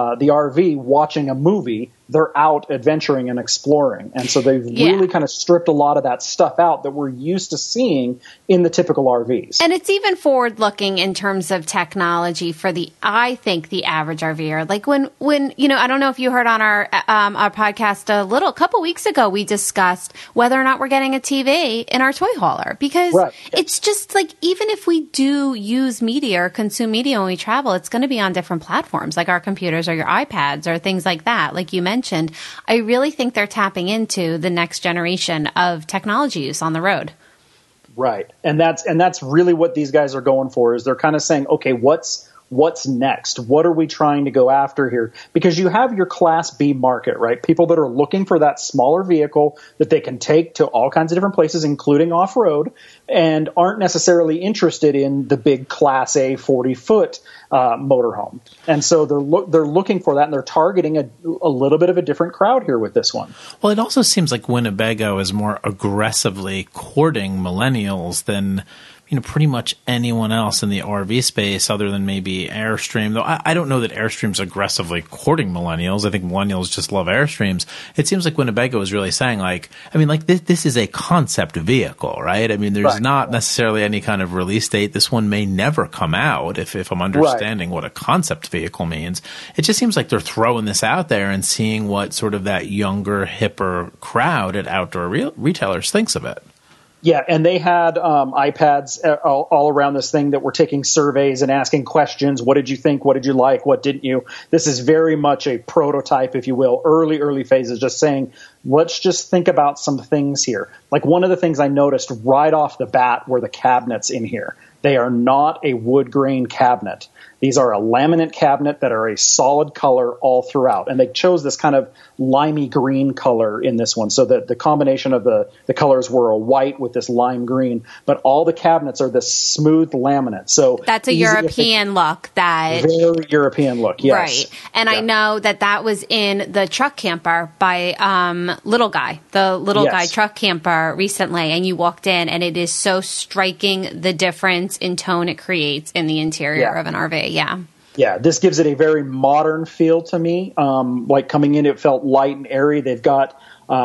RV watching a movie. They're out adventuring and exploring. And so they've really kind of stripped a lot of that stuff out that we're used to seeing in the typical RVs. And it's even forward looking in terms of technology for I think the average RVer. Like when I don't know if you heard on our podcast a couple weeks ago, we discussed whether or not we're getting a TV in our toy hauler, because it's just like, even if we do use media or consume media when we travel, it's going to be on different platforms like our computers or your iPads or things like that. Like you mentioned, I really think they're tapping into the next generation of technology use on the road. Right. And that's really what these guys are going for, is they're kind of saying, okay, what's next? What are we trying to go after here? Because you have your Class B market, right? People that are looking for that smaller vehicle that they can take to all kinds of different places, including off-road, and aren't necessarily interested in the big Class A 40-foot motorhome. And so they're looking for that, and they're targeting a little bit of a different crowd here with this one. Well, it also seems like Winnebago is more aggressively courting millennials than pretty much anyone else in the RV space, other than maybe Airstream. Though I don't know that Airstream's aggressively courting millennials. I think millennials just love Airstreams. It seems like Winnebago is really saying, this is a concept vehicle, right? I mean, there's not necessarily any kind of release date. This one may never come out, if I'm understanding what a concept vehicle means. It just seems like they're throwing this out there and seeing what sort of that younger, hipper crowd at outdoor retailers thinks of it. Yeah, and they had iPads all around this thing that were taking surveys and asking questions. What did you think? What did you like? What didn't you? This is very much a prototype, if you will, early phases, just saying, let's just think about some things here. Like, one of the things I noticed right off the bat were the cabinets in here. They are not a wood grain cabinet. These are a laminate cabinet that are a solid color all throughout. And they chose this kind of limey green color in this one. So that the combination of the colors were a white with this lime green. But all the cabinets are this smooth laminate. So that's a European look. Very European look, yes. Right. And I know that was in the truck camper by Little Guy, the Little Guy truck camper recently. And you walked in, and it is so striking, the difference in tone it creates in the interior of an RV. Yeah, this gives it a very modern feel to me. Like, coming in, it felt light and airy. They've got,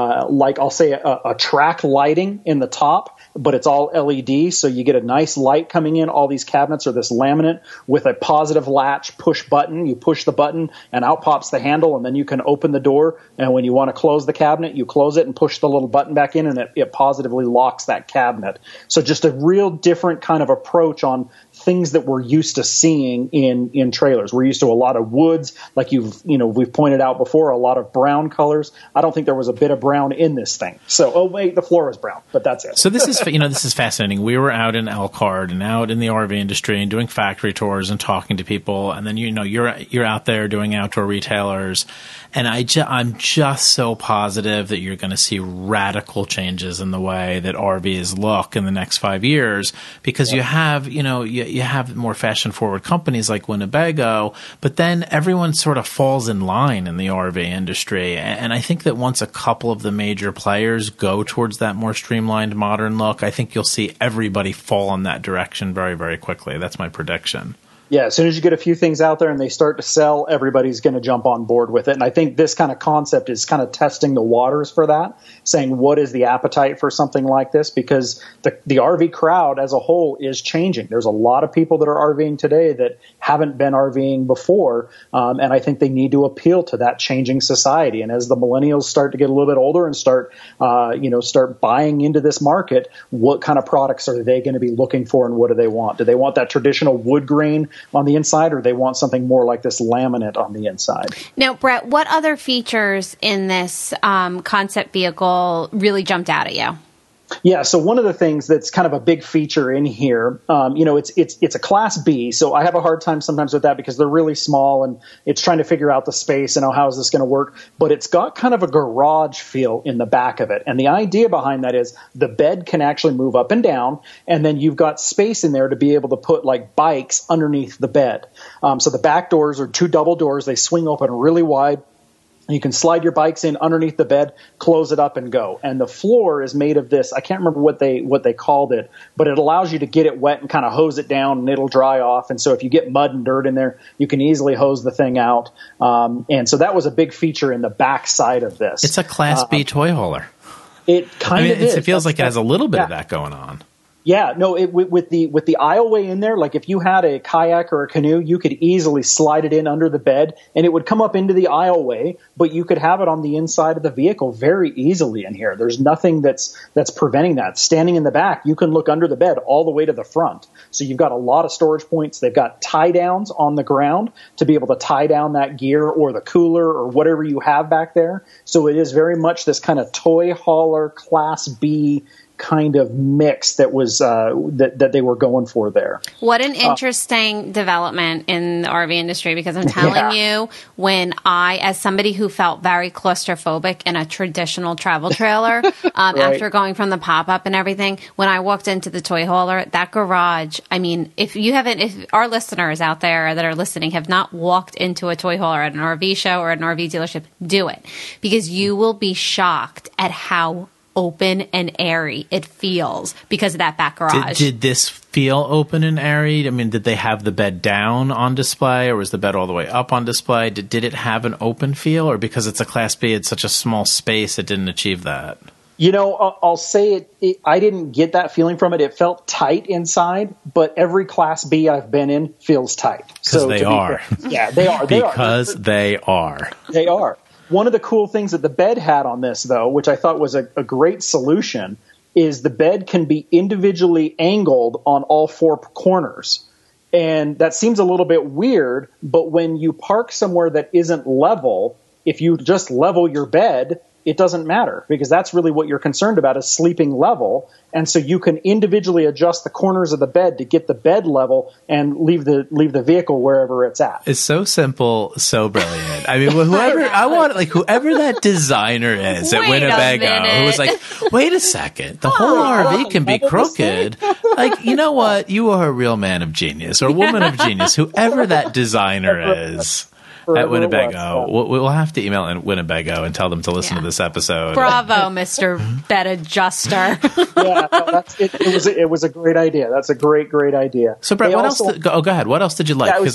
I'll say a track lighting in the top, but it's all LED. So you get a nice light coming in. All these cabinets are this laminate with a positive latch push button. You push the button and out pops the handle, and then you can open the door. And when you want to close the cabinet, you close it and push the little button back in, and it positively locks that cabinet. So just a real different kind of approach on things that we're used to seeing in trailers. We're used to a lot of woods, like we've pointed out before, a lot of brown colors. I don't think there was a bit of brown in this thing. So, the floor is brown, but that's it. So this is, this is fascinating. We were out in Elkhart and out in the RV industry and doing factory tours and talking to people, and then you're out there doing outdoor retailers, and I'm just so positive that you're going to see radical changes in the way that RVs look in the next 5 years, because you have you have more fashion forward companies like Winnebago, but then everyone sort of falls in line in the RV industry. And I think that once a couple of the major players go towards that more streamlined modern look, I think you'll see everybody fall in that direction very, very quickly. That's my prediction. Yeah, as soon as you get a few things out there and they start to sell, everybody's going to jump on board with it. And I think this kind of concept is kind of testing the waters for that, saying what is the appetite for something like this, because the RV crowd as a whole is changing. There's a lot of people that are RVing today that haven't been RVing before, and I think they need to appeal to that changing society. And as the millennials start to get a little bit older and start buying into this market, what kind of products are they going to be looking for, and what do they want? Do they want that traditional wood grain on the inside, or they want something more like this laminate on the inside? Now, Brett, what other features in this concept vehicle really jumped out at you? Yeah, so one of the things that's kind of a big feature in here, it's a Class B, so I have a hard time sometimes with that because they're really small and it's trying to figure out the space and how is this going to work. But it's got kind of a garage feel in the back of it, and the idea behind that is the bed can actually move up and down, and then you've got space in there to be able to put like bikes underneath the bed. So the back doors are 2 double doors; they swing open really wide. You can slide your bikes in underneath the bed, close it up, and go. And the floor is made of this. I can't remember what they called it, but it allows you to get it wet and kind of hose it down, and it'll dry off. And so if you get mud and dirt in there, you can easily hose the thing out. And so that was a big feature in the back side of this. It's a Class B toy hauler. It kind of is. It feels like it has a little bit of that going on. Yeah, no, with the aisleway in there, like if you had a kayak or a canoe, you could easily slide it in under the bed and it would come up into the aisleway, but you could have it on the inside of the vehicle very easily in here. There's nothing that's preventing that. Standing in the back, you can look under the bed all the way to the front. So you've got a lot of storage points. They've got tie downs on the ground to be able to tie down that gear or the cooler or whatever you have back there. So it is very much this kind of toy hauler Class B kind of mix that was that they were going for there. What an interesting development in the RV industry, because I'm telling you, when I, as somebody who felt very claustrophobic in a traditional travel trailer, right. After going from the pop-up and everything, when I walked into the toy hauler, that garage, I mean, if our listeners out there that are listening have not walked into a toy hauler at an RV show or an RV dealership, do it, because you will be shocked at how open and airy it feels because of that back garage. Did this feel open and airy? I mean, did they have the bed down on display, or was the bed all the way up on display? Did it have an open feel, or because it's a Class B, it's such a small space, it didn't achieve that? You know, I'll say it. I didn't get that feeling from it. It felt tight inside, but every Class B I've been in feels tight. Because they are. Yeah, they are. Because they are. They are. One of the cool things that the bed had on this, though, which I thought was a great solution, is the bed can be individually angled on all 4 corners. And that seems a little bit weird, but when you park somewhere that isn't level, if you just level your bed, it doesn't matter, because that's really what you're concerned about, is sleeping level. And so you can individually adjust the corners of the bed to get the bed level and leave the vehicle wherever it's at. It's so simple, so brilliant. I mean, whoever that designer is at Winnebago, who was like, wait a second, the whole RV can be crooked. Like, you know what? You are a real man of genius, or woman of genius, whoever that designer is. At Winnebago. We'll have to email in Winnebago and tell them to listen to this episode. Bravo, Mr. Bed Adjuster. It was a great idea. That's a great idea. So, Brett, go ahead. What else did you like? Because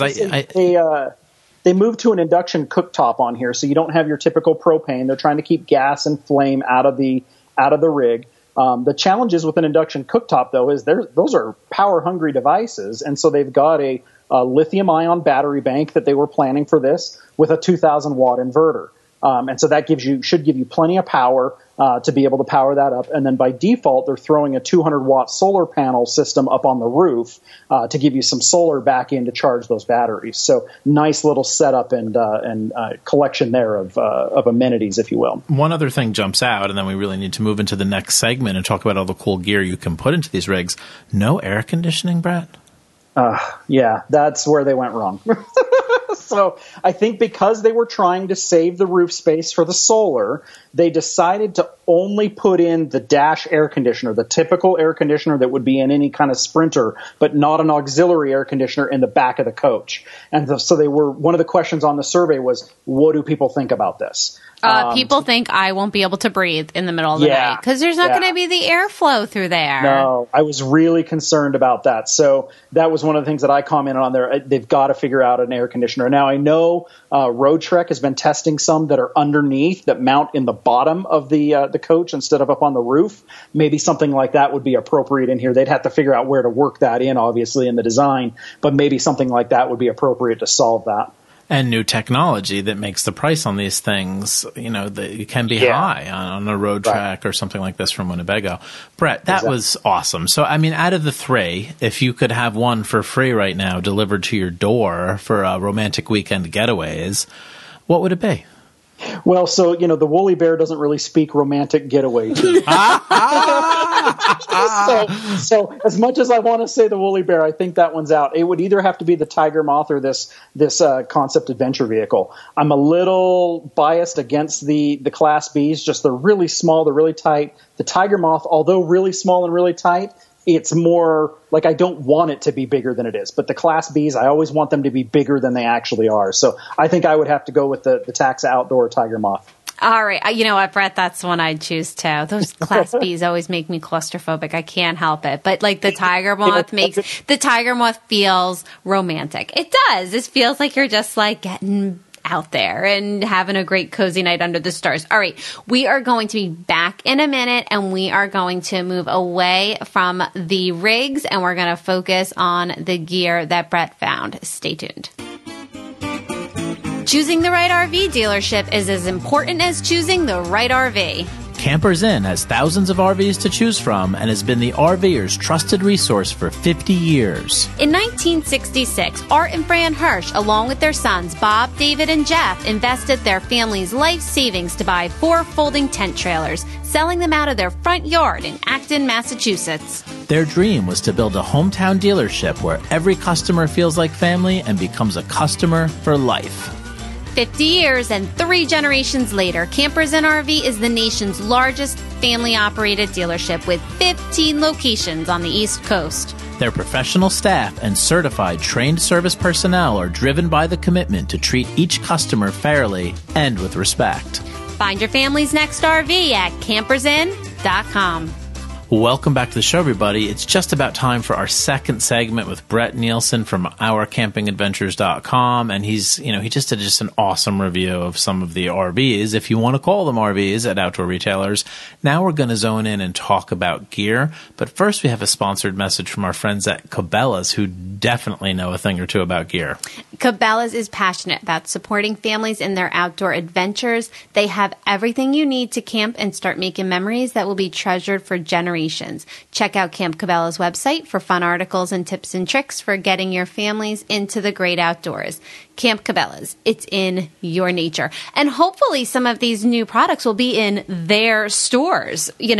they moved to an induction cooktop on here, so you don't have your typical propane. They're trying to keep gas and flame out of the rig. The challenges with an induction cooktop, though, is those are power-hungry devices, and so they've got a lithium-ion battery bank that they were planning for this with a 2,000-watt inverter. And so that should give you plenty of power to be able to power that up. And then by default, they're throwing a 200-watt solar panel system up on the roof to give you some solar back in to charge those batteries. So nice little setup and collection there of amenities, if you will. One other thing jumps out, and then we really need to move into the next segment and talk about all the cool gear you can put into these rigs. No air conditioning, Brett? Yeah, that's where they went wrong. So I think because they were trying to save the roof space for the solar, they decided to only put in the dash air conditioner, the typical air conditioner that would be in any kind of Sprinter, but not an auxiliary air conditioner in the back of the coach. And so one of the questions on the survey was, what do people think about this? People think I won't be able to breathe in the middle of the night because there's not going to be the airflow through there. No, I was really concerned about that. So that was one of the things that I commented on there. They've got to figure out an air conditioner. Now, I know Road Trek has been testing some that are underneath that mount in the bottom of the coach instead of up on the roof. Maybe something like that would be appropriate in here. They'd have to figure out where to work that in, obviously, in the design. But maybe something like that would be appropriate to solve that. And new technology that makes the price on these things, it can be high on a Road Track or something like this from Winnebago. Brett, that was awesome. So, I mean, out of the 3, if you could have one for free right now delivered to your door for romantic weekend getaways, what would it be? Well, so, the woolly bear doesn't really speak romantic getaway to me. so as much as I want to say the woolly bear, I think that one's out. It would either have to be the Tiger Moth or this concept adventure vehicle. I'm a little biased against the Class Bs, just they're really small, they're really tight. The Tiger Moth, although really small and really tight, it's more like I don't want it to be bigger than it is. But the Class Bs, I always want them to be bigger than they actually are. So I think I would have to go with the Taxa Outdoor Tiger Moth. All right. You know what, Brett? That's the one I'd choose too. Those Class Bs always make me claustrophobic. I can't help it. But like the Tiger Moth feels romantic. It does. It feels like you're just like getting out there and having a great cozy night under the stars. All right. We are going to be back in a minute, and we are going to move away from the rigs, and we're going to focus on the gear that Brett found. Stay tuned. Choosing the right RV dealership is as important as choosing the right RV. Campers Inn has thousands of RVs to choose from and has been the RVer's trusted resource for 50 years. In 1966, Art and Fran Hirsch, along with their sons Bob, David, and Jeff, invested their family's life savings to buy 4 folding tent trailers, selling them out of their front yard in Acton, Massachusetts. Their dream was to build a hometown dealership where every customer feels like family and becomes a customer for life. 50 years and 3 generations later, Campers Inn RV is the nation's largest family-operated dealership with 15 locations on the East Coast. Their professional staff and certified trained service personnel are driven by the commitment to treat each customer fairly and with respect. Find your family's next RV at campersin.com. Welcome back to the show, everybody. It's just about time for our second segment with Brett Nielsen from OurCampingAdventures.com, and he just did an awesome review of some of the RVs, if you want to call them RVs, at Outdoor Retailers. Now we're going to zone in and talk about gear, but first we have a sponsored message from our friends at Cabela's, who definitely know a thing or two about gear. Cabela's is passionate about supporting families in their outdoor adventures. They have everything you need to camp and start making memories that will be treasured for generations. Check out Camp Cabela's website for fun articles and tips and tricks for getting your families into the great outdoors. Camp Cabela's, it's in your nature. And hopefully some of these new products will be in their stores, in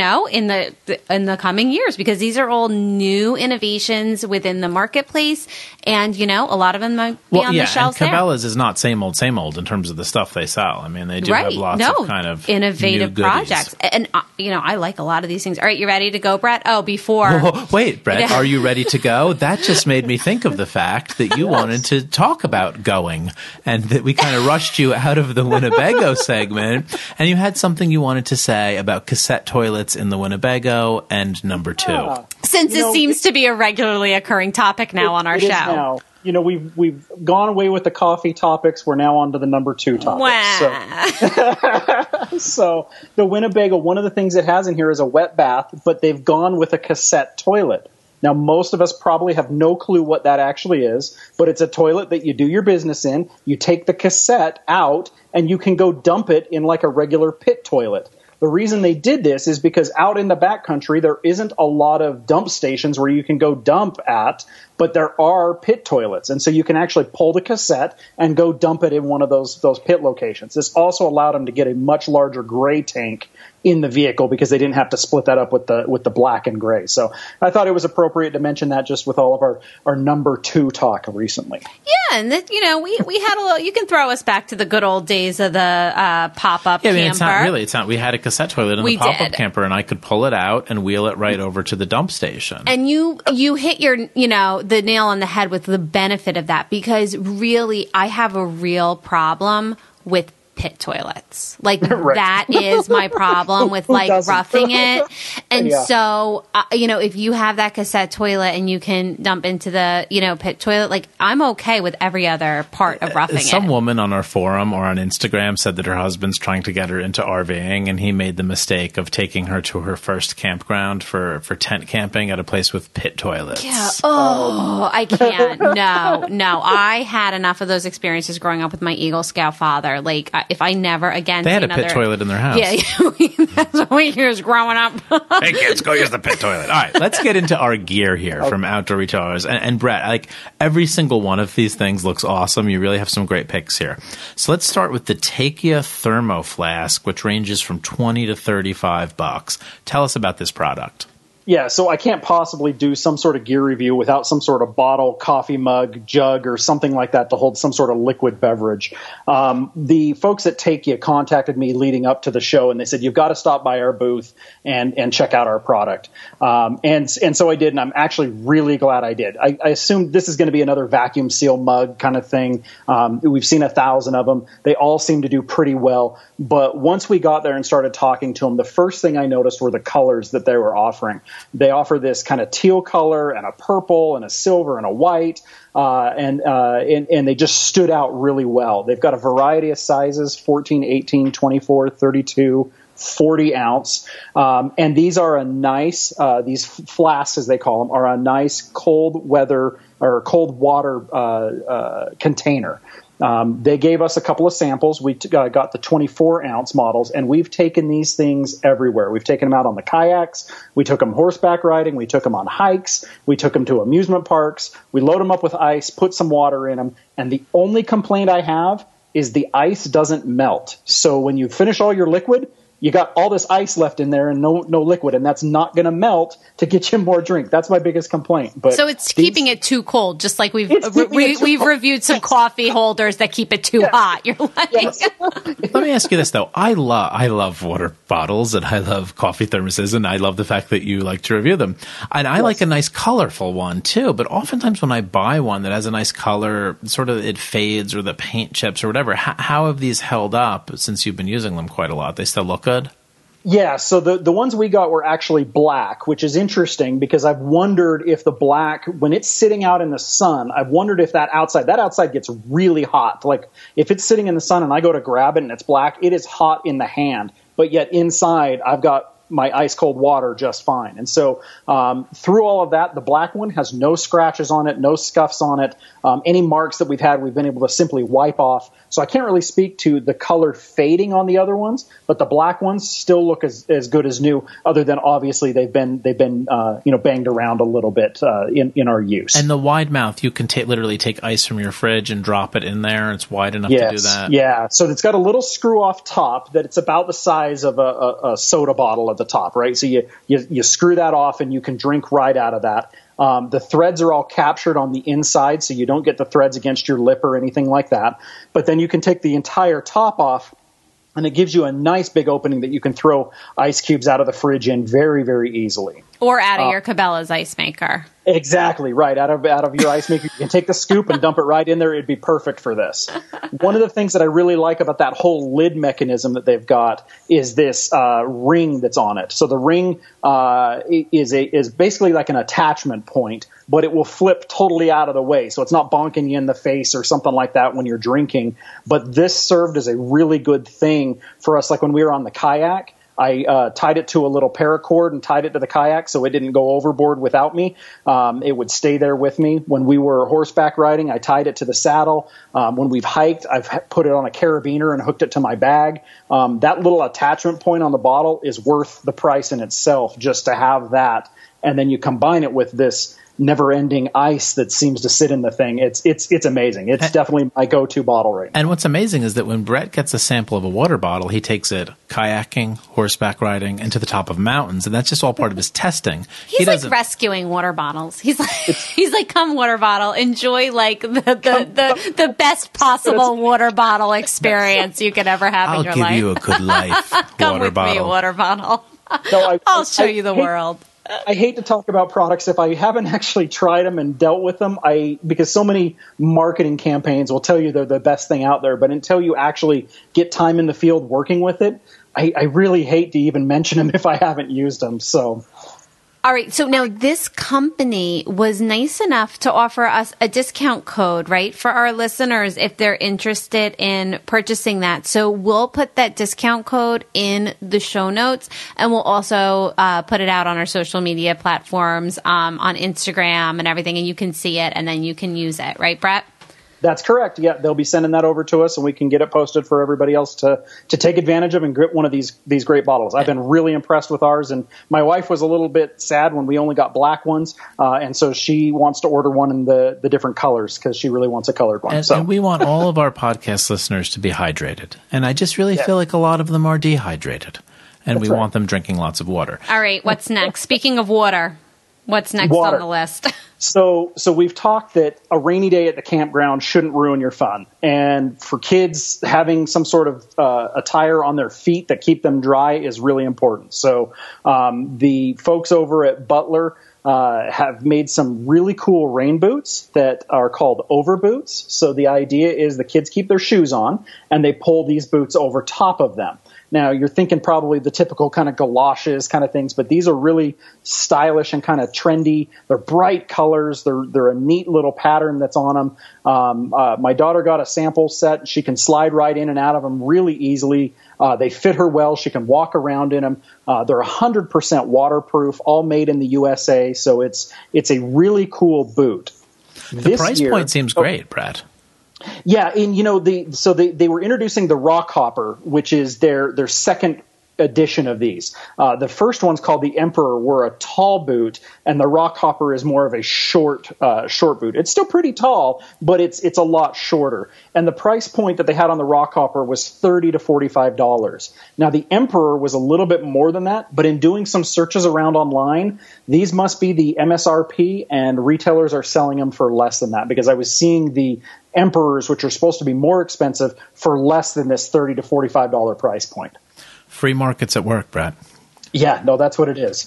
the coming years, because these are all new innovations within the marketplace. And, a lot of them might be on the shelves and Cabela's is not same old in terms of the stuff they sell. I mean, they do have lots of kind of innovative new projects. And, I like a lot of these things. All right, you ready to go, Brett? Oh, before. Oh, wait, Brett, are you ready to go? That just made me think of the fact that you wanted to talk about going, and that we kind of rushed you out of the Winnebago segment, and you had something you wanted to say about cassette toilets in the Winnebago and number 2. Yeah. Since it seems to be a regularly occurring topic now on our show. Now. We've gone away with the coffee topics. We're now on to the number 2 topic. Wow. So the Winnebago, one of the things it has in here is a wet bath, but they've gone with a cassette toilet. Now, most of us probably have no clue what that actually is, but it's a toilet that you do your business in. You take the cassette out, and you can go dump it in like a regular pit toilet. The reason they did this is because out in the backcountry, there isn't a lot of dump stations where you can go dump at, but there are pit toilets. And so you can actually pull the cassette and go dump it in one of those pit locations. This also allowed them to get a much larger gray tank in the vehicle because they didn't have to split that up with the black and gray. So I thought it was appropriate to mention that just with all of our number 2 talk recently. Yeah, and that, we had a little. You can throw us back to the good old days of the pop-up camper. I mean, it's not really. It's not. We had a cassette toilet in the pop-up camper, and I could pull it out and wheel it right over to the dump station. And you hit your the nail on the head with the benefit of that, because really I have a real problem with pit toilets. Like right. That is my problem with roughing it. And so, if you have that cassette toilet and you can dump into the, pit toilet, I'm okay with every other part of roughing it. Some woman on our forum or on Instagram said that her husband's trying to get her into RVing, and he made the mistake of taking her to her first campground for tent camping at a place with pit toilets. Yeah. Oh, I can't. No. I had enough of those experiences growing up with my Eagle Scout father. if I never again They see had a another, pit toilet in their house. Yeah, that's what we hear growing up. Hey kids, go use the pit toilet. All right, let's get into our gear here from Outdoor Retailers. And Brett, like every single one of these things looks awesome. You really have some great picks here. So let's start with the Takia Thermo Flask, which ranges from $20 to $35. Tell us about this product. Yeah, so I can't possibly do some sort of gear review without some sort of bottle, coffee mug, jug, or something like that to hold some sort of liquid beverage. The folks at Takia contacted me leading up to the show, and they said, you've got to stop by our booth and check out our product. And so I did, and I'm actually really glad I did. I assumed this is going to be another vacuum seal mug kind of thing. We've seen 1,000 of them. They all seem to do pretty well. But once we got there and started talking to them, the first thing I noticed were the colors that they were offering. They offer this kind of teal color and a purple and a silver and a white, and they just stood out really well. They've got a variety of sizes, 14, 18, 24, 32, 40 ounce. And these are a nice, these flasks, as they call them, are a nice cold weather or cold water container. They gave us a couple of samples. We got the 24-ounce models, and we've taken these things everywhere. We've taken them out on the kayaks. We took them horseback riding. We took them on hikes. We took them to amusement parks. We load them up with ice, put some water in them, and the only complaint I have is the ice doesn't melt. So when you finish all your liquid, you got all this ice left in there and no liquid, and that's not going to melt to get you more drink. That's my biggest complaint. But so it's keeping it too cold, just like we've reviewed some coffee holders that keep it too hot. You're like, Let me ask you this though: I love water bottles and I love coffee thermoses, and I love the fact that you like to review them. And I like a nice colorful one too. But oftentimes when I buy one that has a nice color, sort of it fades or the paint chips or whatever. How have these held up since you've been using them quite a lot? They still look good? Yeah, so the ones we got were actually black, which is interesting because I've wondered if the black, when it's sitting out in the sun, I've wondered if that outside gets really hot. Like if it's sitting in the sun and I go to grab it and it's black, it is hot in the hand. But yet inside, I've got my ice cold water just fine. And so through all of that, the black one has no scratches on it, no scuffs on it. Any marks that we've had, we've been able to simply wipe off. So I can't really speak to the color fading on the other ones, but the black ones still look as good as new, other than obviously they've been banged around a little bit in our use. And the wide mouth, you can literally take ice from your fridge and drop it in there. It's wide enough to do that. Yeah. So it's got a little screw off top that it's about the size of a soda bottle at the top, right? So you screw that off and you can drink right out of that. The threads are all captured on the inside, so you don't get the threads against your lip or anything like that. But then you can take the entire top off, and it gives you a nice big opening that you can throw ice cubes out of the fridge in very, very easily. Or out of your Cabela's ice maker. Exactly, right. Out of your ice maker. You can take the scoop and dump it right in there. It'd be perfect for this. One of the things that I really like about that whole lid mechanism that they've got is this ring that's on it. So the ring is basically like an attachment point, but it will flip totally out of the way. So it's not bonking you in the face or something like that when you're drinking. But this served as a really good thing for us, like when we were on the kayak. I tied it to a little paracord and tied it to the kayak so it didn't go overboard without me. It would stay there with me. When we were horseback riding, I tied it to the saddle. When we've hiked, I've put it on a carabiner and hooked it to my bag. That little attachment point on the bottle is worth the price in itself just to have that. And then you combine it with this never-ending ice that seems to sit in the thing. It's amazing. It's definitely my go-to bottle right now. And what's amazing is that when Brett gets a sample of a water bottle, he takes it kayaking, horseback riding, and to the top of mountains, and that's just all part of his testing. He's like rescuing water bottles. He's like, come water bottle, enjoy like the best possible water bottle experience you could ever have in your life. I'll give you a good life, come water with bottle. me, water bottle. No, I'll show you the world. I hate to talk about products if I haven't actually tried them and dealt with them. Because so many marketing campaigns will tell you they're the best thing out there, but until you actually get time in the field working with it, I really hate to even mention them if I haven't used them. So. All right. So now this company was nice enough to offer us a discount code, right, for our listeners if they're interested in purchasing that. So we'll put that discount code in the show notes, and we'll also put it out on our social media platforms, on Instagram and everything, and you can see it and then you can use it. Right, Brett? That's correct. Yeah, they'll be sending that over to us, and we can get it posted for everybody else to take advantage of and get one of these great bottles. I've been really impressed with ours, and my wife was a little bit sad when we only got black ones, and so she wants to order one in the different colors because she really wants a colored one. And we want all of our podcast listeners to be hydrated, and I just really feel like a lot of them are dehydrated, and we want them drinking lots of water. All right, what's next? Speaking of water, what's next on the list? So we've talked that a rainy day at the campground shouldn't ruin your fun. And for kids, having some sort of attire on their feet that keep them dry is really important. So the folks over at Butler have made some really cool rain boots that are called over boots. So the idea is the kids keep their shoes on and they pull these boots over top of them. Now, you're thinking probably the typical kind of galoshes kind of things, but these are really stylish and kind of trendy. They're bright colors. They're a neat little pattern that's on them. My daughter got a sample set. She can slide right in and out of them really easily. They fit her well. She can walk around in them. They're 100% waterproof, all made in the USA. So it's a really cool boot. The price point seems great, Brad. Yeah, and they were introducing the Rock Hopper, which is their second edition of these. The first one's called the Emperor, were a tall boot, and the Rock Hopper is more of a short boot. It's still pretty tall, but it's a lot shorter. And the price point that they had on the Rock Hopper was $30 to $45. Now the Emperor was a little bit more than that, but in doing some searches around online, these must be the MSRP, and retailers are selling them for less than that, because I was seeing the Emperors, which are supposed to be more expensive, for less than this $30 to $45 price point. Free markets at work, Brad. Yeah, no, that's what it is.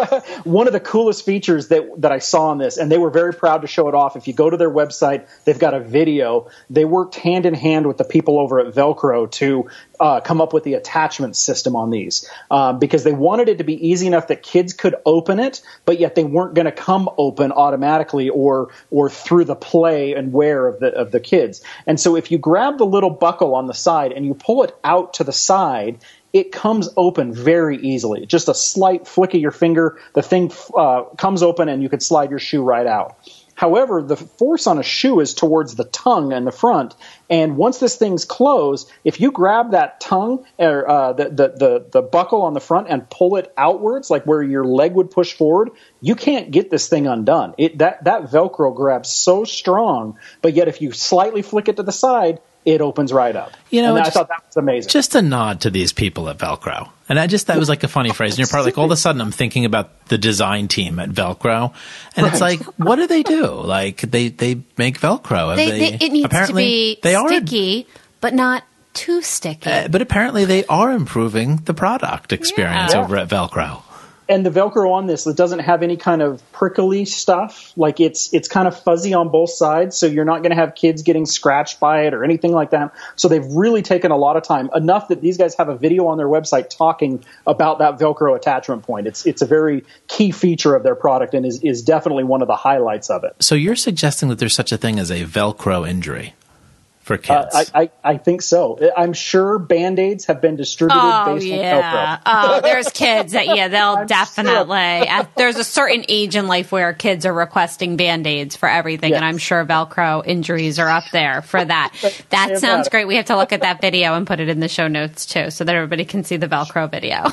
One of the coolest features that I saw on this, and they were very proud to show it off. If you go to their website, they've got a video. They worked hand in hand with the people over at Velcro to come up with the attachment system on these, because they wanted it to be easy enough that kids could open it, but yet they weren't going to come open automatically or through the play and wear of the kids. And so if you grab the little buckle on the side and you pull it out to the side, it comes open very easily. Just a slight flick of your finger, the thing comes open and you can slide your shoe right out. However, the force on a shoe is towards the tongue and the front. And once this thing's closed, if you grab that tongue or the buckle on the front and pull it outwards, like where your leg would push forward, you can't get this thing undone. That Velcro grabs so strong, but yet if you slightly flick it to the side, it opens right up. I thought that was amazing. Just a nod to these people at Velcro. And that was like a funny phrase. And you're probably like, all of a sudden I'm thinking about the design team at Velcro. And It's like, what do they do? Like, they make Velcro. It needs to be sticky, but not too sticky. But apparently they are improving the product experience over at Velcro. And the Velcro on this, it doesn't have any kind of prickly stuff. Like it's kind of fuzzy on both sides, so you're not going to have kids getting scratched by it or anything like that. So they've really taken a lot of time, enough that these guys have a video on their website talking about that Velcro attachment point. It's a very key feature of their product and is definitely one of the highlights of it. So you're suggesting that there's such a thing as a Velcro injury for kids? I think so. I'm sure Band-Aids have been distributed based on Velcro. Oh, there's kids that, they'll definitely. There's a certain age in life where kids are requesting Band-Aids for everything, and I'm sure Velcro injuries are up there for that. That sounds great. We have to look at that video and put it in the show notes, too, so that everybody can see the Velcro video.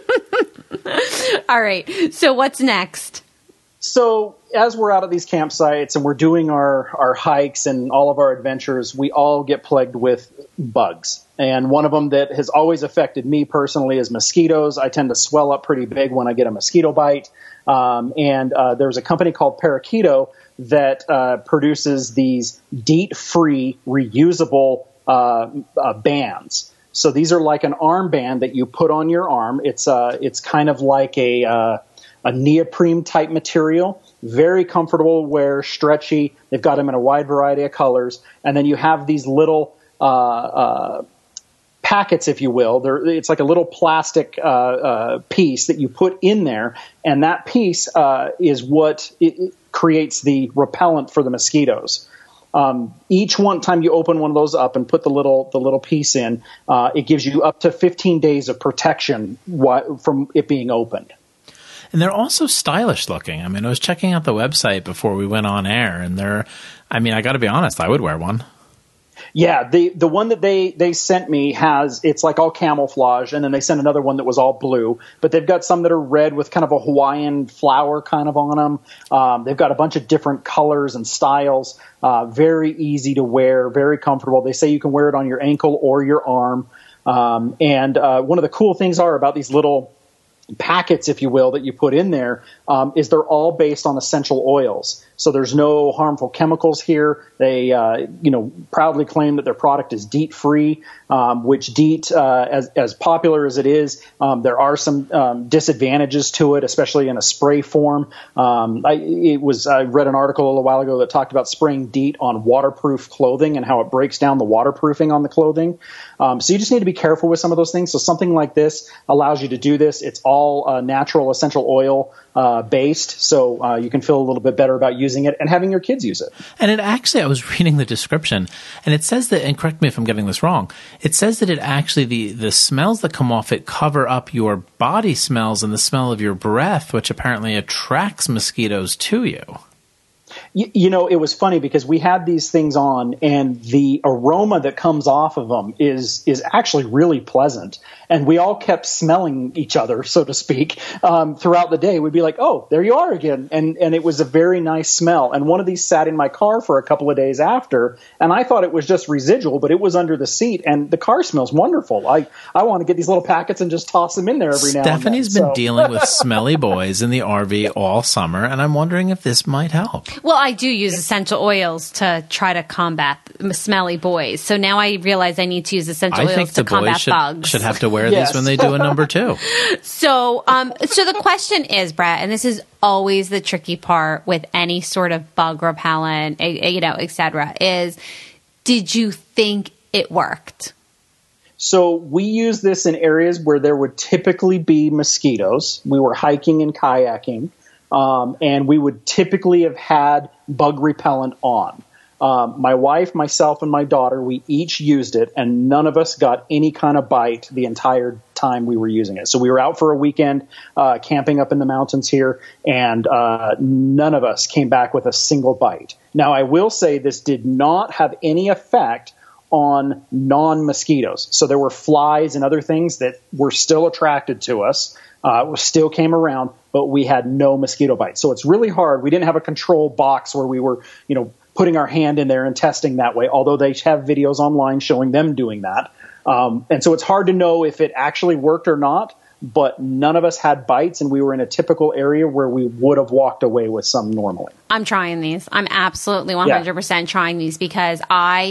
All right. So what's next? So as we're out at these campsites and we're doing our hikes and all of our adventures, we all get plagued with bugs. And one of them that has always affected me personally is mosquitoes. I tend to swell up pretty big when I get a mosquito bite. And there's a company called Parakeeto that produces these DEET-free reusable bands. So these are like an armband that you put on your arm. It's kind of like a neoprene type material, very comfortable to wear, stretchy. They've got them in a wide variety of colors. And then you have these little packets, if you will. It's like a little plastic piece that you put in there, and that piece is what it creates the repellent for the mosquitoes. Each time you open one of those up and put the little piece in, it gives you up to 15 days of protection from it being opened. And they're also stylish looking. I mean, I was checking out the website before we went on air, and I got to be honest, I would wear one. Yeah, the one that they sent me it's like all camouflage, and then they sent another one that was all blue. But they've got some that are red with kind of a Hawaiian flower kind of on them. They've got a bunch of different colors and styles. Very easy to wear, very comfortable. They say you can wear it on your ankle or your arm. And one of the cool things about these little packets, if you will, that you put in there, is they're all based on essential oils. So there's no harmful chemicals here. They, proudly claim that their product is DEET free, which DEET, as popular as it is, there are some disadvantages to it, especially in a spray form. I read an article a little while ago that talked about spraying DEET on waterproof clothing and how it breaks down the waterproofing on the clothing. So you just need to be careful with some of those things. So something like this allows you to do this. It's all natural essential oil based, so you can feel a little bit better about using it and having your kids use it. And I was reading the description, and it says that, and correct me if I'm getting this wrong, it says that it actually, the smells that come off it cover up your body smells and the smell of your breath, which apparently attracts mosquitoes to you. It was funny because we had these things on, and the aroma that comes off of them is actually really pleasant. And we all kept smelling each other, so to speak, throughout the day. We'd be like, oh, there you are again. And it was a very nice smell. And one of these sat in my car for a couple of days after, and I thought it was just residual, but it was under the seat, and the car smells wonderful. I want to get these little packets and just toss them in there every now and then. Stephanie's been dealing with smelly boys in the RV all summer, and I'm wondering if this might help. Well, I do use essential oils to try to combat smelly boys. So now I realize I need to use essential oils to combat bugs. Should have to wear these when they do a number 2. So the question is, Brett, and this is always the tricky part with any sort of bug repellent, et cetera, is did you think it worked? So we use this in areas where there would typically be mosquitoes. We were hiking and kayaking. And we would typically have had bug repellent on. My wife, myself, and my daughter, we each used it, and none of us got any kind of bite the entire time we were using it. So we were out for a weekend camping up in the mountains here, and none of us came back with a single bite. Now, I will say this did not have any effect on non-mosquitoes. So there were flies and other things that were still attracted to us, still came around, but we had no mosquito bites. So it's really hard. We didn't have a control box where we were, putting our hand in there and testing that way, although they have videos online showing them doing that. And so it's hard to know if it actually worked or not, but none of us had bites, and we were in a typical area where we would have walked away with some normally. I'm trying these. I'm absolutely 100% trying these because when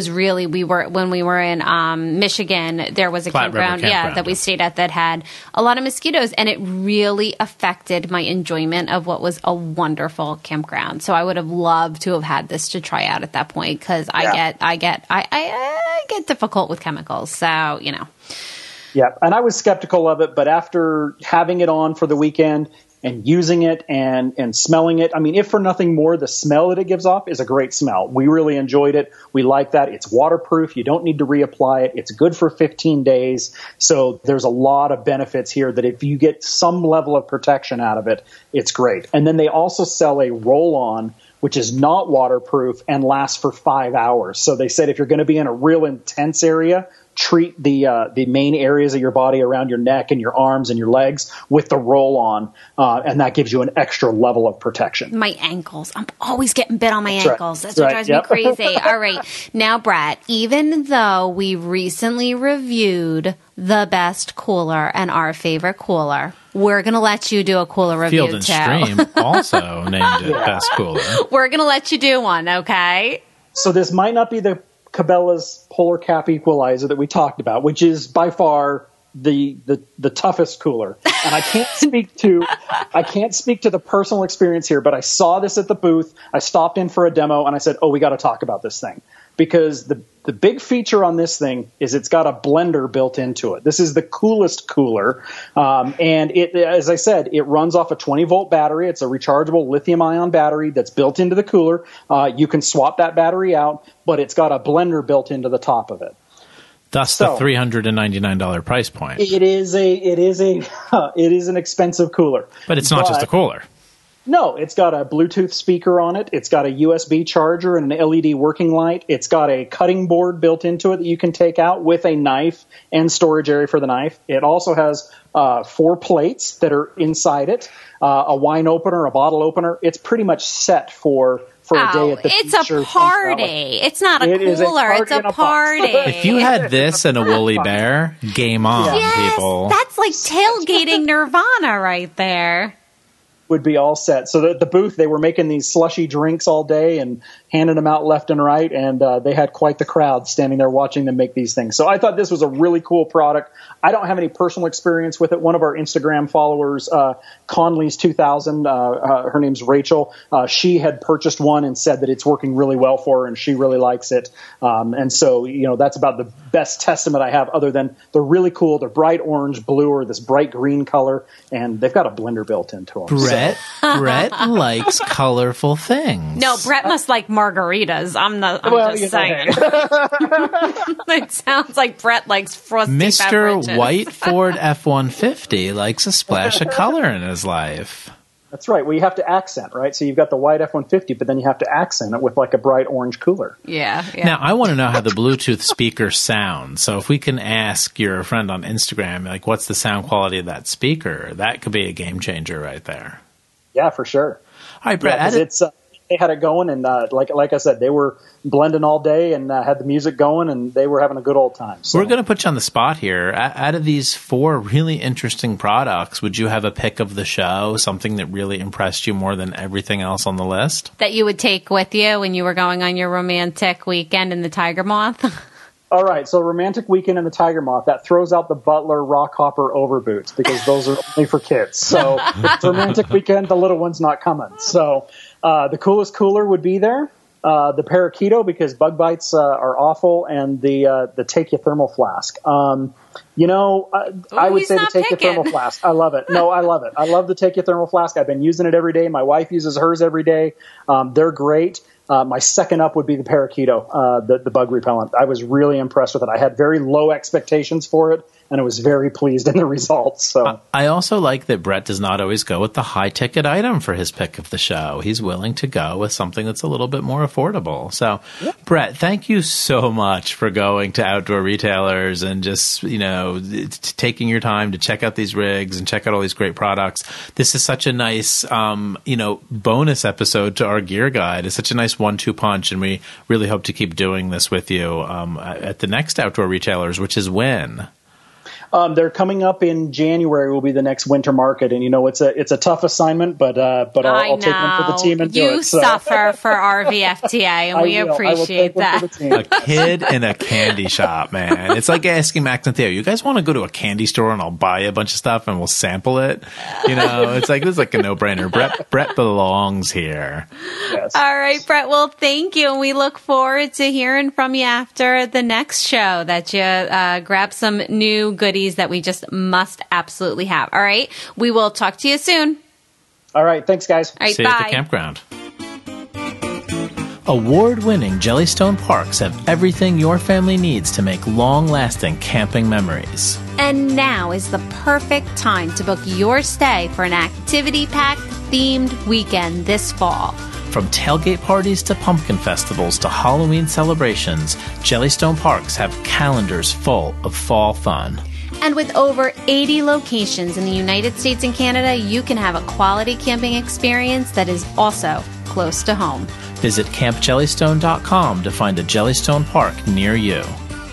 we were in Michigan, there was a campground that we stayed at that had a lot of mosquitoes, and it really affected my enjoyment of what was a wonderful campground. So I would have loved to have had this to try out at that point because I get difficult with chemicals. So, Yeah, and I was skeptical of it, but after having it on for the weekend and using it and smelling it, I mean, if for nothing more, the smell that it gives off is a great smell. We really enjoyed it. We like that. It's waterproof. You don't need to reapply it. It's good for 15 days. So there's a lot of benefits here that if you get some level of protection out of it, it's great. And then they also sell a roll-on, which is not waterproof and lasts for 5 hours. So they said if you're going to be in a real intense area, treat the main areas of your body around your neck and your arms and your legs with the roll-on, and that gives you an extra level of protection. My ankles. I'm always getting bit on my ankles. That's what drives me crazy. All right. Now, Brett, even though we recently reviewed the best cooler and our favorite cooler, we're going to let you do a cooler review, Field and Stream also named it Best Cooler. We're going to let you do one, okay? So this might not be the Cabela's Polar Cap Equalizer that we talked about, which is by far the toughest cooler. And I can't speak to the personal experience here, but I saw this at the booth. I stopped in for a demo and I said, we got to talk about this thing. Because the big feature on this thing is it's got a blender built into it. This is the coolest cooler. And it, as I said, it runs off a 20-volt battery. It's a rechargeable lithium-ion battery that's built into the cooler. You can swap that battery out, but it's got a blender built into the top of it. Thus the $399 price point. It is an expensive cooler. But it's not just a cooler. No, it's got a Bluetooth speaker on it. It's got a USB charger and an LED working light. It's got a cutting board built into it that you can take out with a knife and storage area for the knife. It also has 4 plates that are inside it, a wine opener, a bottle opener. It's pretty much set for a day at the beach. It's a party. It's not a cooler. It's a party. If you had this and a woolly bear, game on, people. That's like tailgating Nirvana right there. Would be all set. So at the booth, they were making these slushy drinks all day and handing them out left and right, and they had quite the crowd standing there watching them make these things. So I thought this was a really cool product. I don't have any personal experience with it. One of our Instagram followers, Conley's 2000, her name's Rachel, she had purchased one and said that it's working really well for her and she really likes it. And so, that's about the best testament I have, other than they're really cool. They're bright orange, blue, or this bright green color, and they've got a blender built into them. Brett likes colorful things. No, Brett must like margaritas. I'm just saying. It sounds like Brett likes frosty beverages. Mr. White Ford F-150 likes a splash of color in his life. That's right. Well, you have to accent, right? So you've got the white F-150, but then you have to accent it with like a bright orange cooler. Yeah. Now, I want to know how the Bluetooth speaker sounds. So if we can ask your friend on Instagram, like, what's the sound quality of that speaker? That could be a game changer right there. Yeah, for sure. All right, Brett. They had it going, and like I said, they were blending all day and had the music going, and they were having a good old time. So. We're going to put you on the spot here. Out of these 4 really interesting products, would you have a pick of the show, something that really impressed you more than everything else on the list? That you would take with you when you were going on your romantic weekend in the Tiger Moth? All right, so romantic weekend in the Tiger Moth, that throws out the Butler Rockhopper overboots because those are only for kids. So it's romantic weekend, the little one's not coming. So the coolest cooler would be there. The Parakeeto, because bug bites are awful, and the Take You thermal flask. I would say the Take You thermal flask. I love it. No, I love it. I love the Take You thermal flask. I've been using it every day. My wife uses hers every day. They're great. My second up would be the Parakeeto, the bug repellent. I was really impressed with it. I had very low expectations for it, and I was very pleased in the results. So I also like that Brett does not always go with the high-ticket item for his pick of the show. He's willing to go with something that's a little bit more affordable. So, yeah. Brett, thank you so much for going to Outdoor Retailers and just, taking your time to check out these rigs and check out all these great products. This is such a nice, bonus episode to our gear guide. It's such a nice 1-2 punch, and we really hope to keep doing this with you at the next Outdoor Retailers, which is when? They're coming up in January. Will be the next winter market, and it's a tough assignment, but I'll take one for the team and do it. You suffer for RVFTA, and we appreciate that. A kid in a candy shop, man. It's like asking Max and Theo, "You guys want to go to a candy store and I'll buy you a bunch of stuff and we'll sample it?" It's like this is like a no-brainer. Brett belongs here. Yes. All right, Brett. Well, thank you, and we look forward to hearing from you after the next show. That you grab some new goodies that we just must absolutely have. All right. We will talk to you soon. All right. Thanks, guys. All right, see you bye. at the campground. Award-winning Jellystone Parks have everything your family needs to make long-lasting camping memories. And now is the perfect time to book your stay for an activity-packed, themed weekend this fall. From tailgate parties to pumpkin festivals to Halloween celebrations, Jellystone Parks have calendars full of fall fun. And with over 80 locations in the United States and Canada, you can have a quality camping experience that is also close to home. Visit CampJellystone.com to find a Jellystone Park near you.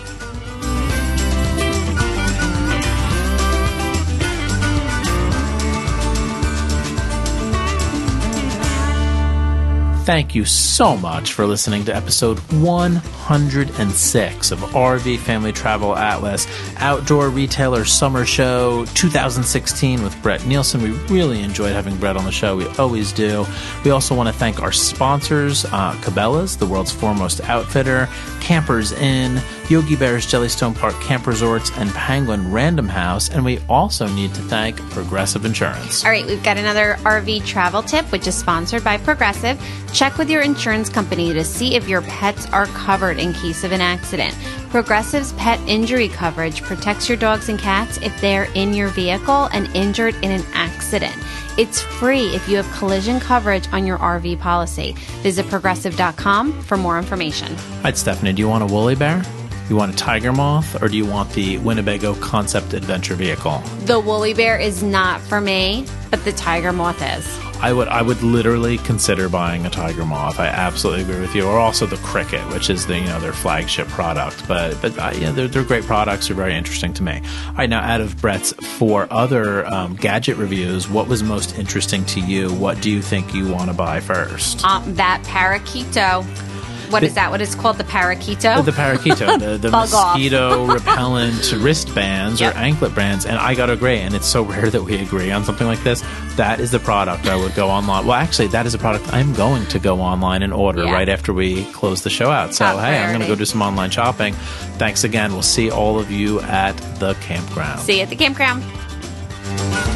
Thank you so much for listening to episode 106 of RV Family Travel Atlas Outdoor Retailer Summer Show 2016 with Brett Nielsen. We really enjoyed having Brett on the show. We always do. We also want to thank our sponsors, Cabela's, the world's foremost outfitter, Campers Inn, Yogi Bear's Jellystone Park Camp Resorts, and Penguin Random House. And we also need to thank Progressive Insurance. All right, we've got another RV travel tip, which is sponsored by Progressive. Check with your insurance company to see if your pets are covered in case of an accident. Progressive's pet injury coverage protects your dogs and cats if they're in your vehicle and injured in an accident. It's free if you have collision coverage on your RV policy. Visit Progressive.com for more information. All right, Stephanie, do you want a woolly bear? You want a tiger moth, or do you want the Winnebago Concept Adventure vehicle? The woolly bear is not for me, but the tiger moth is. I would literally consider buying a tiger moth. I absolutely agree with you. Or also the Cricket, which is their flagship product. But they're great products. They're very interesting to me. All right, now out of Brett's 4 other gadget reviews, what was most interesting to you? What do you think you want to buy first? That Parakeeto. What is that? What is called? The Parakeeto? The Parakeeto, the mosquito repellent wristbands or anklet brands. And I got to agree, and it's so rare that we agree on something like this. That is the product I would go online. Well, actually, that is a product I'm going to go online and order right after we close the show out. So, I'm going to go do some online shopping. Thanks again. We'll see all of you at the campground. See you at the campground.